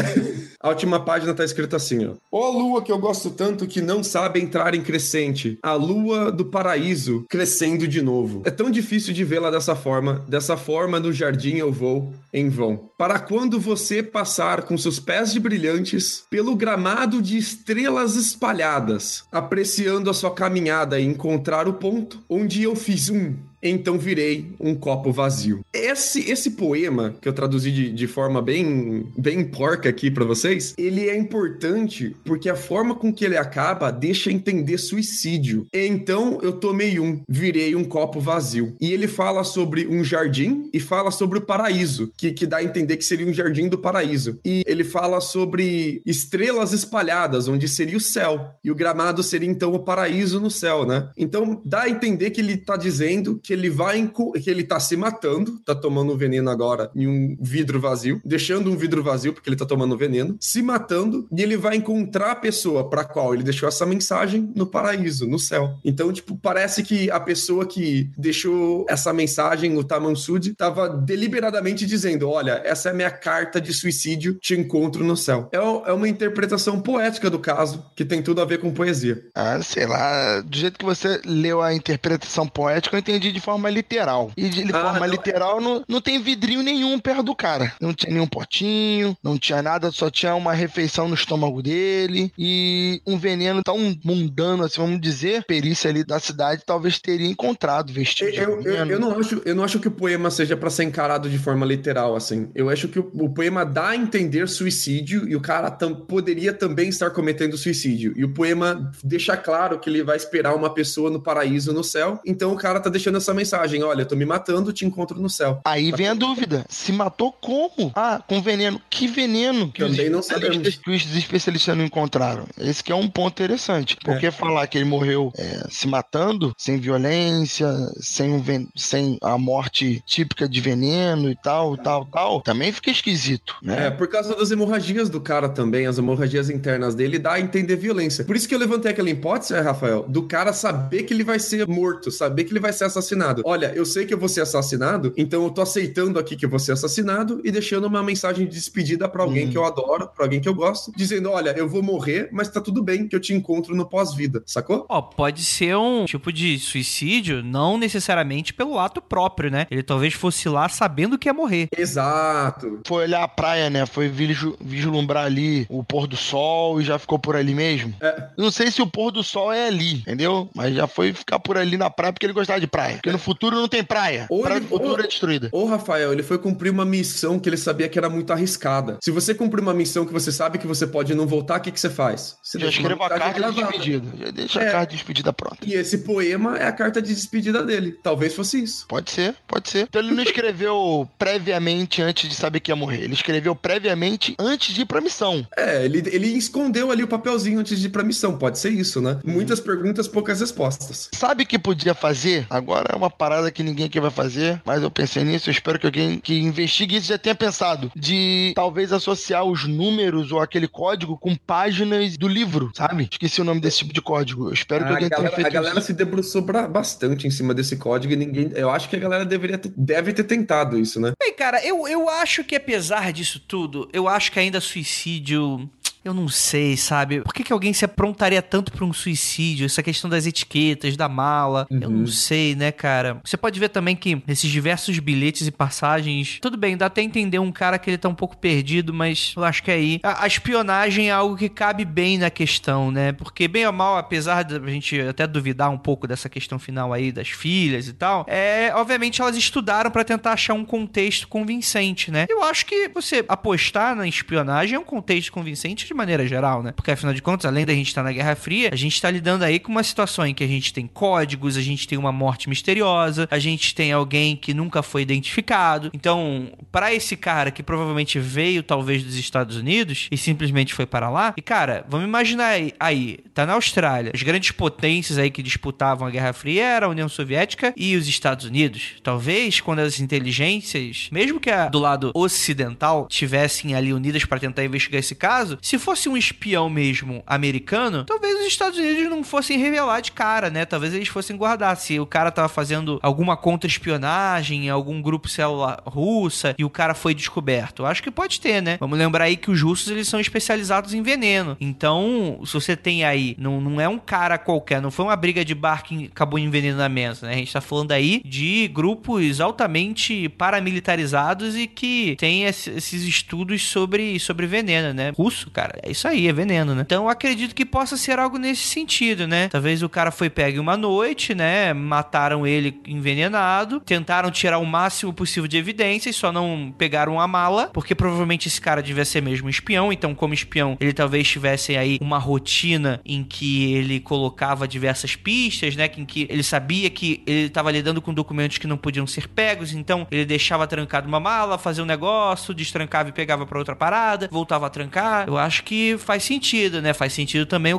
A última página tá escrito assim, ó. Ó lua que eu gosto tanto que não sabe entrar em crescente. A lua do paraíso crescendo de novo. É tão difícil de vê-la dessa forma no jardim eu vou em vão. Para quando você passar com seus pés de brilhantes pelo gramado de estrelas espalhadas, apreciando a sua caminhada e encontrar o ponto onde eu fiz então virei um copo vazio. Esse poema, que eu traduzi de forma bem porca aqui pra vocês, ele é importante porque a forma com que ele acaba deixa entender suicídio. Então eu tomei virei um copo vazio. E ele fala sobre um jardim e fala sobre o paraíso, que dá a entender que seria um jardim do paraíso. E ele fala sobre estrelas espalhadas, onde seria o céu. E o gramado seria então o paraíso no céu, né? Então dá a entender que ele tá dizendo que ele tá se matando, tá tomando um veneno agora em um vidro vazio, deixando um vidro vazio porque ele tá tomando veneno, se matando, e ele vai encontrar a pessoa pra qual ele deixou essa mensagem no paraíso, no céu. Então, tipo, parece que a pessoa que deixou essa mensagem, o Taman Sud, tava deliberadamente dizendo, olha, essa é a minha carta de suicídio, te encontro no céu. É uma interpretação poética do caso, que tem tudo a ver com poesia. Ah, sei lá, do jeito que você leu a interpretação poética, eu entendi de forma literal. E de forma literal, não tem vidrinho nenhum perto do cara. Não tinha nenhum potinho, não tinha nada, só tinha uma refeição no estômago dele e um veneno tão mundano, assim, vamos dizer, perícia ali da cidade talvez teria encontrado vestígios. Eu não acho que o poema seja pra ser encarado de forma literal, assim. Eu acho que o poema dá a entender suicídio e o cara poderia também estar cometendo suicídio. E o poema deixa claro que ele vai esperar uma pessoa no paraíso, no céu. Então o cara tá deixando essa mensagem, olha, eu tô me matando, te encontro no céu. Aí vem a dúvida, se matou como? Ah, com veneno. Que veneno? Que também não sabemos. Que os especialistas não encontraram. Esse que é um ponto interessante. Porque falar que ele morreu se matando, sem violência, sem a morte típica de veneno e tal, também fica esquisito, né? Por causa das hemorragias do cara também, as hemorragias internas dele, dá a entender violência. Por isso que eu levantei aquela hipótese, Rafael, do cara saber que ele vai ser morto, saber que ele vai ser assassinado. Olha, eu sei que eu vou ser assassinado, então eu tô aceitando aqui que eu vou ser assassinado e deixando uma mensagem de despedida pra alguém que eu adoro, pra alguém que eu gosto, dizendo, olha, eu vou morrer, mas tá tudo bem que eu te encontro no pós-vida, sacou? Pode ser um tipo de suicídio, não necessariamente pelo ato próprio, né? Ele talvez fosse lá sabendo que ia morrer. Exato. Foi olhar a praia, né? Foi vislumbrar ali o pôr do sol e já ficou por ali mesmo. Não sei se o pôr do sol é ali, entendeu? Mas já foi ficar por ali na praia porque ele gostava de praia. Porque no futuro não tem praia. Praia no futuro é destruída. Rafael, ele foi cumprir uma missão que ele sabia que era muito arriscada. Se você cumprir uma missão que você sabe que você pode não voltar, o que você faz? Você já escreve a carta de despedida. Já deixa a carta de despedida pronta. E esse poema é a carta de despedida dele. Talvez fosse isso. Pode ser. Então ele não escreveu previamente antes de saber que ia morrer. Ele escreveu previamente antes de ir pra missão. Ele escondeu ali o papelzinho antes de ir pra missão. Pode ser isso, né? Muitas perguntas, poucas respostas. Sabe o que podia fazer? Agora é uma parada que ninguém aqui vai fazer, mas eu pensei nisso, eu espero que alguém que investigue isso já tenha pensado. De talvez associar os números ou aquele código com páginas do livro, sabe? Esqueci o nome desse tipo de código. Eu espero que alguém tenha feito isso. A galera se debruçou bastante em cima desse código e ninguém... Eu acho que a galera deve ter tentado isso, né? Bem, cara, eu acho que apesar disso tudo, eu acho que ainda suicídio... Eu não sei, sabe? Por que alguém se aprontaria tanto pra um suicídio? Essa questão das etiquetas, da mala. Eu não sei, né, cara? Você pode ver também que esses diversos bilhetes e passagens... Tudo bem, dá até entender um cara que ele tá um pouco perdido, mas eu acho que aí... A espionagem é algo que cabe bem na questão, né? Porque, bem ou mal, apesar de a gente até duvidar um pouco dessa questão final aí das filhas e tal, obviamente elas estudaram pra tentar achar um contexto convincente, né? Eu acho que você apostar na espionagem é um contexto convincente de maneira geral, né? Porque, afinal de contas, além da gente estar na Guerra Fria, a gente tá lidando aí com uma situação em que a gente tem códigos, a gente tem uma morte misteriosa, a gente tem alguém que nunca foi identificado. Então, pra esse cara que provavelmente veio, talvez, dos Estados Unidos e simplesmente foi para lá, e, cara, vamos imaginar aí, tá na Austrália, as grandes potências aí que disputavam a Guerra Fria eram a União Soviética e os Estados Unidos. Talvez, quando as inteligências, mesmo que a do lado ocidental, tivessem ali unidas para tentar investigar esse caso, se fosse um espião mesmo americano, talvez os Estados Unidos não fossem revelar de cara, né? Talvez eles fossem guardar. Se o cara tava fazendo alguma contra-espionagem em algum grupo celular russa e o cara foi descoberto. Eu acho que pode ter, né? Vamos lembrar aí que os russos, eles são especializados em veneno. Então, se você tem aí, não é um cara qualquer, não foi uma briga de bar que acabou envenenando a mesa, né? A gente tá falando aí de grupos altamente paramilitarizados e que tem esses estudos sobre veneno, né? Russo, cara, é isso aí, é veneno, né? Então eu acredito que possa ser algo nesse sentido, né? Talvez o cara foi pego em uma noite, né? Mataram ele envenenado, tentaram tirar o máximo possível de evidências, só não pegaram a mala, porque provavelmente esse cara devia ser mesmo um espião, então como espião ele talvez tivesse aí uma rotina em que ele colocava diversas pistas, né? Em que ele sabia que ele estava lidando com documentos que não podiam ser pegos, então ele deixava trancado uma mala, fazia um negócio, destrancava e pegava pra outra parada, voltava a trancar. Eu acho que faz sentido, né? Faz sentido também o cara tá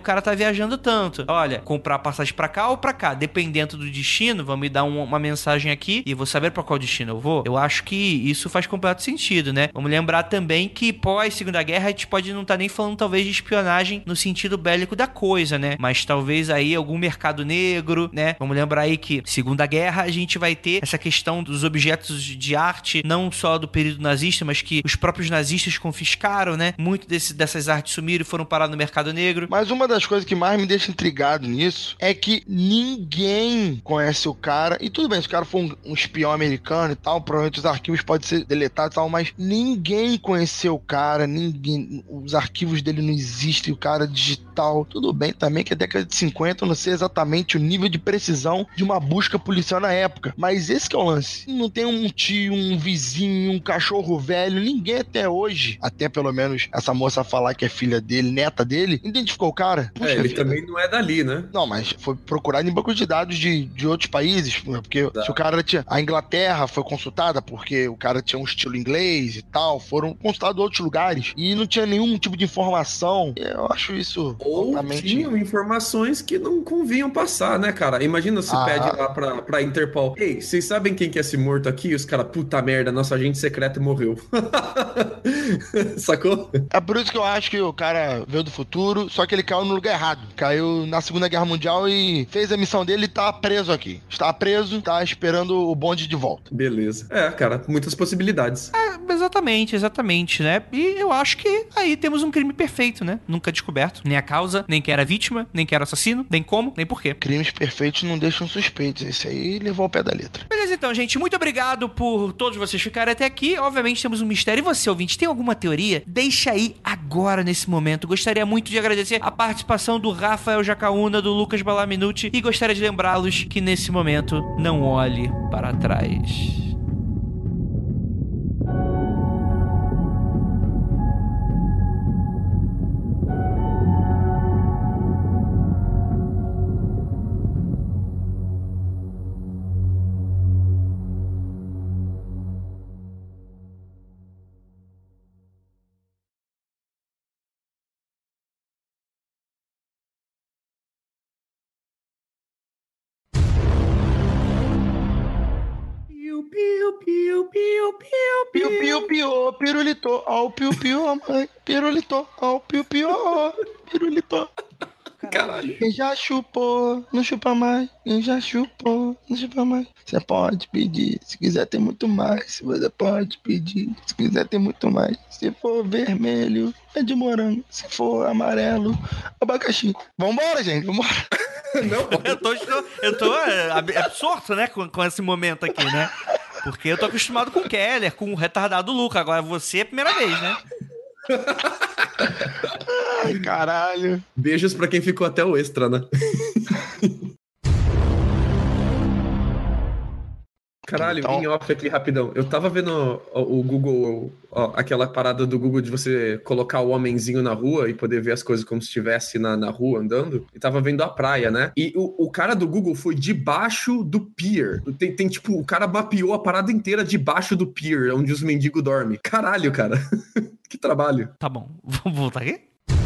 viajando tanto. Olha, comprar passagem pra cá ou pra cá, dependendo do destino, vão me dar uma mensagem aqui e eu vou saber pra qual destino eu vou. Eu acho que isso faz completo sentido, né? Vamos lembrar também que pós Segunda Guerra a gente pode não estar nem falando talvez de espionagem no sentido bélico da coisa, né? Mas talvez aí algum mercado negro, né? Vamos lembrar aí que Segunda Guerra a gente vai ter essa questão dos objetos de arte, não só do período nazista, mas que os próprios nazistas confiscaram, né? Muito dessas artes sumiram e foram parar no mercado negro. Mas uma das coisas que mais me deixa intrigado nisso é que ninguém conhece o cara. E tudo bem, se o cara for um espião americano e tal, provavelmente os arquivos podem ser deletados e tal, mas ninguém conheceu o cara, ninguém, os arquivos dele não existem, o cara digital. Tudo bem também que a década de 50 eu não sei exatamente o nível de precisão de uma busca policial na época, mas esse que é o lance. Não tem um tio, um vizinho, um cachorro velho, ninguém até hoje, até pelo menos essa moça falar que é filha dele, neta dele, identificou o cara. Puxa, ele também não é dali, né? Não, mas foi procurado em bancos de dados de outros países, porque se o cara tinha... A Inglaterra foi consultada porque o cara tinha um estilo inglês e tal, foram consultados outros lugares e não tinha nenhum tipo de informação. Eu acho isso altamente... tinham informações que não convinham passar, né, cara? Imagina se pede lá pra Interpol. Ei, vocês sabem quem que é esse morto aqui? E os caras, puta merda, nosso agente secreto morreu. Sacou? É por isso que eu acho que o cara veio do futuro, só que ele caiu no lugar errado. Caiu na Segunda Guerra Mundial e fez a missão dele e tá preso aqui. Está preso, tá esperando o bonde de volta. Beleza. Cara, muitas possibilidades. Exatamente, né? E eu acho que aí temos um crime perfeito, né? Nunca descoberto. Nem a causa, nem quem era a vítima, nem quem era o assassino, nem como, nem porquê. Crimes perfeitos não deixam suspeitos. Esse aí levou ao pé da letra. Beleza, então, gente. Muito obrigado por todos vocês ficarem até aqui. Obviamente temos um mistério. E você, ouvinte, tem alguma teoria? Deixa aí agora, nesse momento. Gostaria muito de agradecer a participação do Rafael Jacaúna, do Lucas Balaminuti, e gostaria de lembrá-los que nesse momento não olhe para trás. Piu-piu-piu, pirulito, ao piu-piu, mãe, pirulito, ao piu-piu, pirulito. Caralho. Quem já chupou, não chupa mais. Quem já chupou, não chupa mais. Você pode pedir, se quiser ter muito mais. Você pode pedir, se quiser ter muito mais. Se for vermelho, é de morango. Se for amarelo, abacaxi. Vambora, gente, vambora. Não. Eu tô absorto, né, com esse momento aqui, né? Porque eu tô acostumado com o Keller, com o retardado Luca. Agora você é a primeira vez, né? Ai, caralho. Beijos pra quem ficou até o extra, né? Caralho, então... em off aqui, rapidão. Eu tava vendo o Google, aquela parada do Google de você colocar o homenzinho na rua e poder ver as coisas como se estivesse na rua andando. E tava vendo a praia, né? E o cara do Google foi debaixo do pier. Tem tipo, o cara mapeou a parada inteira debaixo do pier, onde os mendigos dormem. Caralho, cara. Que trabalho. Tá bom, vamos voltar aqui?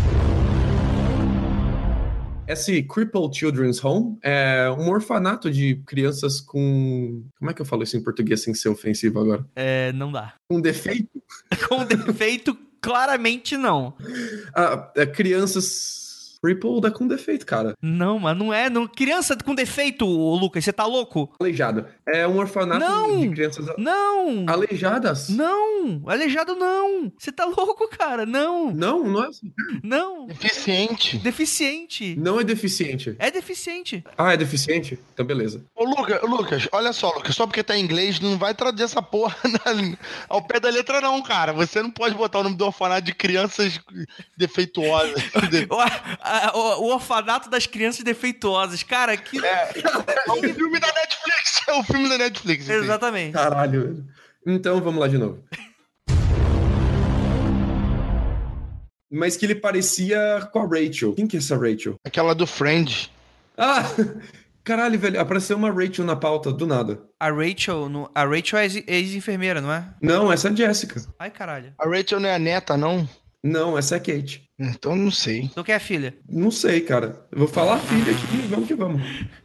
Esse Crippled Children's Home é um orfanato de crianças com... Como é que eu falo isso em português sem ser ofensivo agora? Não dá. Com defeito? Com defeito, claramente não. Crianças... Crippled é com defeito, cara. Não, mas não é. Não. Criança com defeito, Lucas, você tá louco? Aleijado. É um orfanato de crianças... Não! Aleijadas? Não! Aleijado não! Você tá louco, cara? Não! Não é assim. Não! Deficiente. Não é deficiente. É deficiente. Ah, é deficiente? Então beleza. Ô, Lucas, olha só, Lucas, só porque tá em inglês, não vai traduzir essa porra ao pé da letra não, cara. Você não pode botar o nome do orfanato de crianças defeituosas. O orfanato das crianças defeituosas. Cara, que... É um filme da Netflix. É um filme da Netflix. Exatamente. Caralho, velho. Então, vamos lá de novo. Mas que ele parecia com a Rachel. Quem que é essa Rachel? Aquela do Friends. Ah! Caralho, velho. Apareceu uma Rachel na pauta, do nada. A Rachel é ex-enfermeira, não é? Não, essa é a Jessica. Ai, caralho. A Rachel não é a neta, não? Não, essa é a Kate. Então não sei. Tu quer a filha? Não sei, cara. Eu vou falar a filha aqui e vamos que vamos.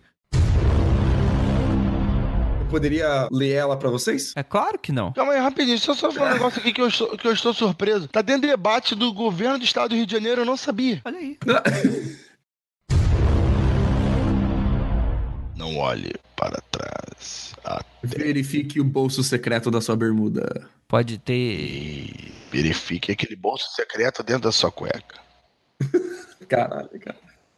Eu poderia ler ela pra vocês? É claro que não. Calma aí, rapidinho. Só falar um negócio aqui que eu estou surpreso. Tá dentro do debate do governo do estado do Rio de Janeiro, eu não sabia. Olha aí. Não olhe para trás. Verifique o bolso secreto da sua bermuda. Pode ter... E verifique aquele bolso secreto dentro da sua cueca. Caralho, cara.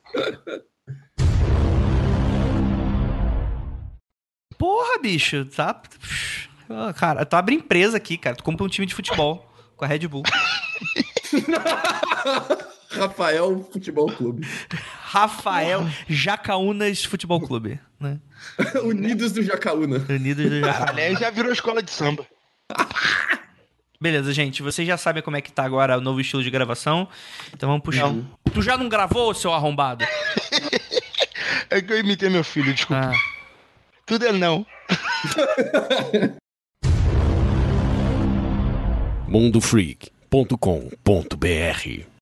Porra, bicho, tá... Cara, tu abre empresa aqui, cara. Tu compra um time de futebol com a Red Bull. Rafael Futebol Clube. Rafael Jacaúnas Futebol Clube, né? Unidos do Jacaúna. Unidos do Jacaúna. Aliás, já virou escola de samba. Beleza, gente. Vocês já sabem como é que tá agora o novo estilo de gravação. Então vamos puxar. Tu já não gravou, seu arrombado? É que eu imitei meu filho, desculpa. Tudo é não. mundofreak.com.br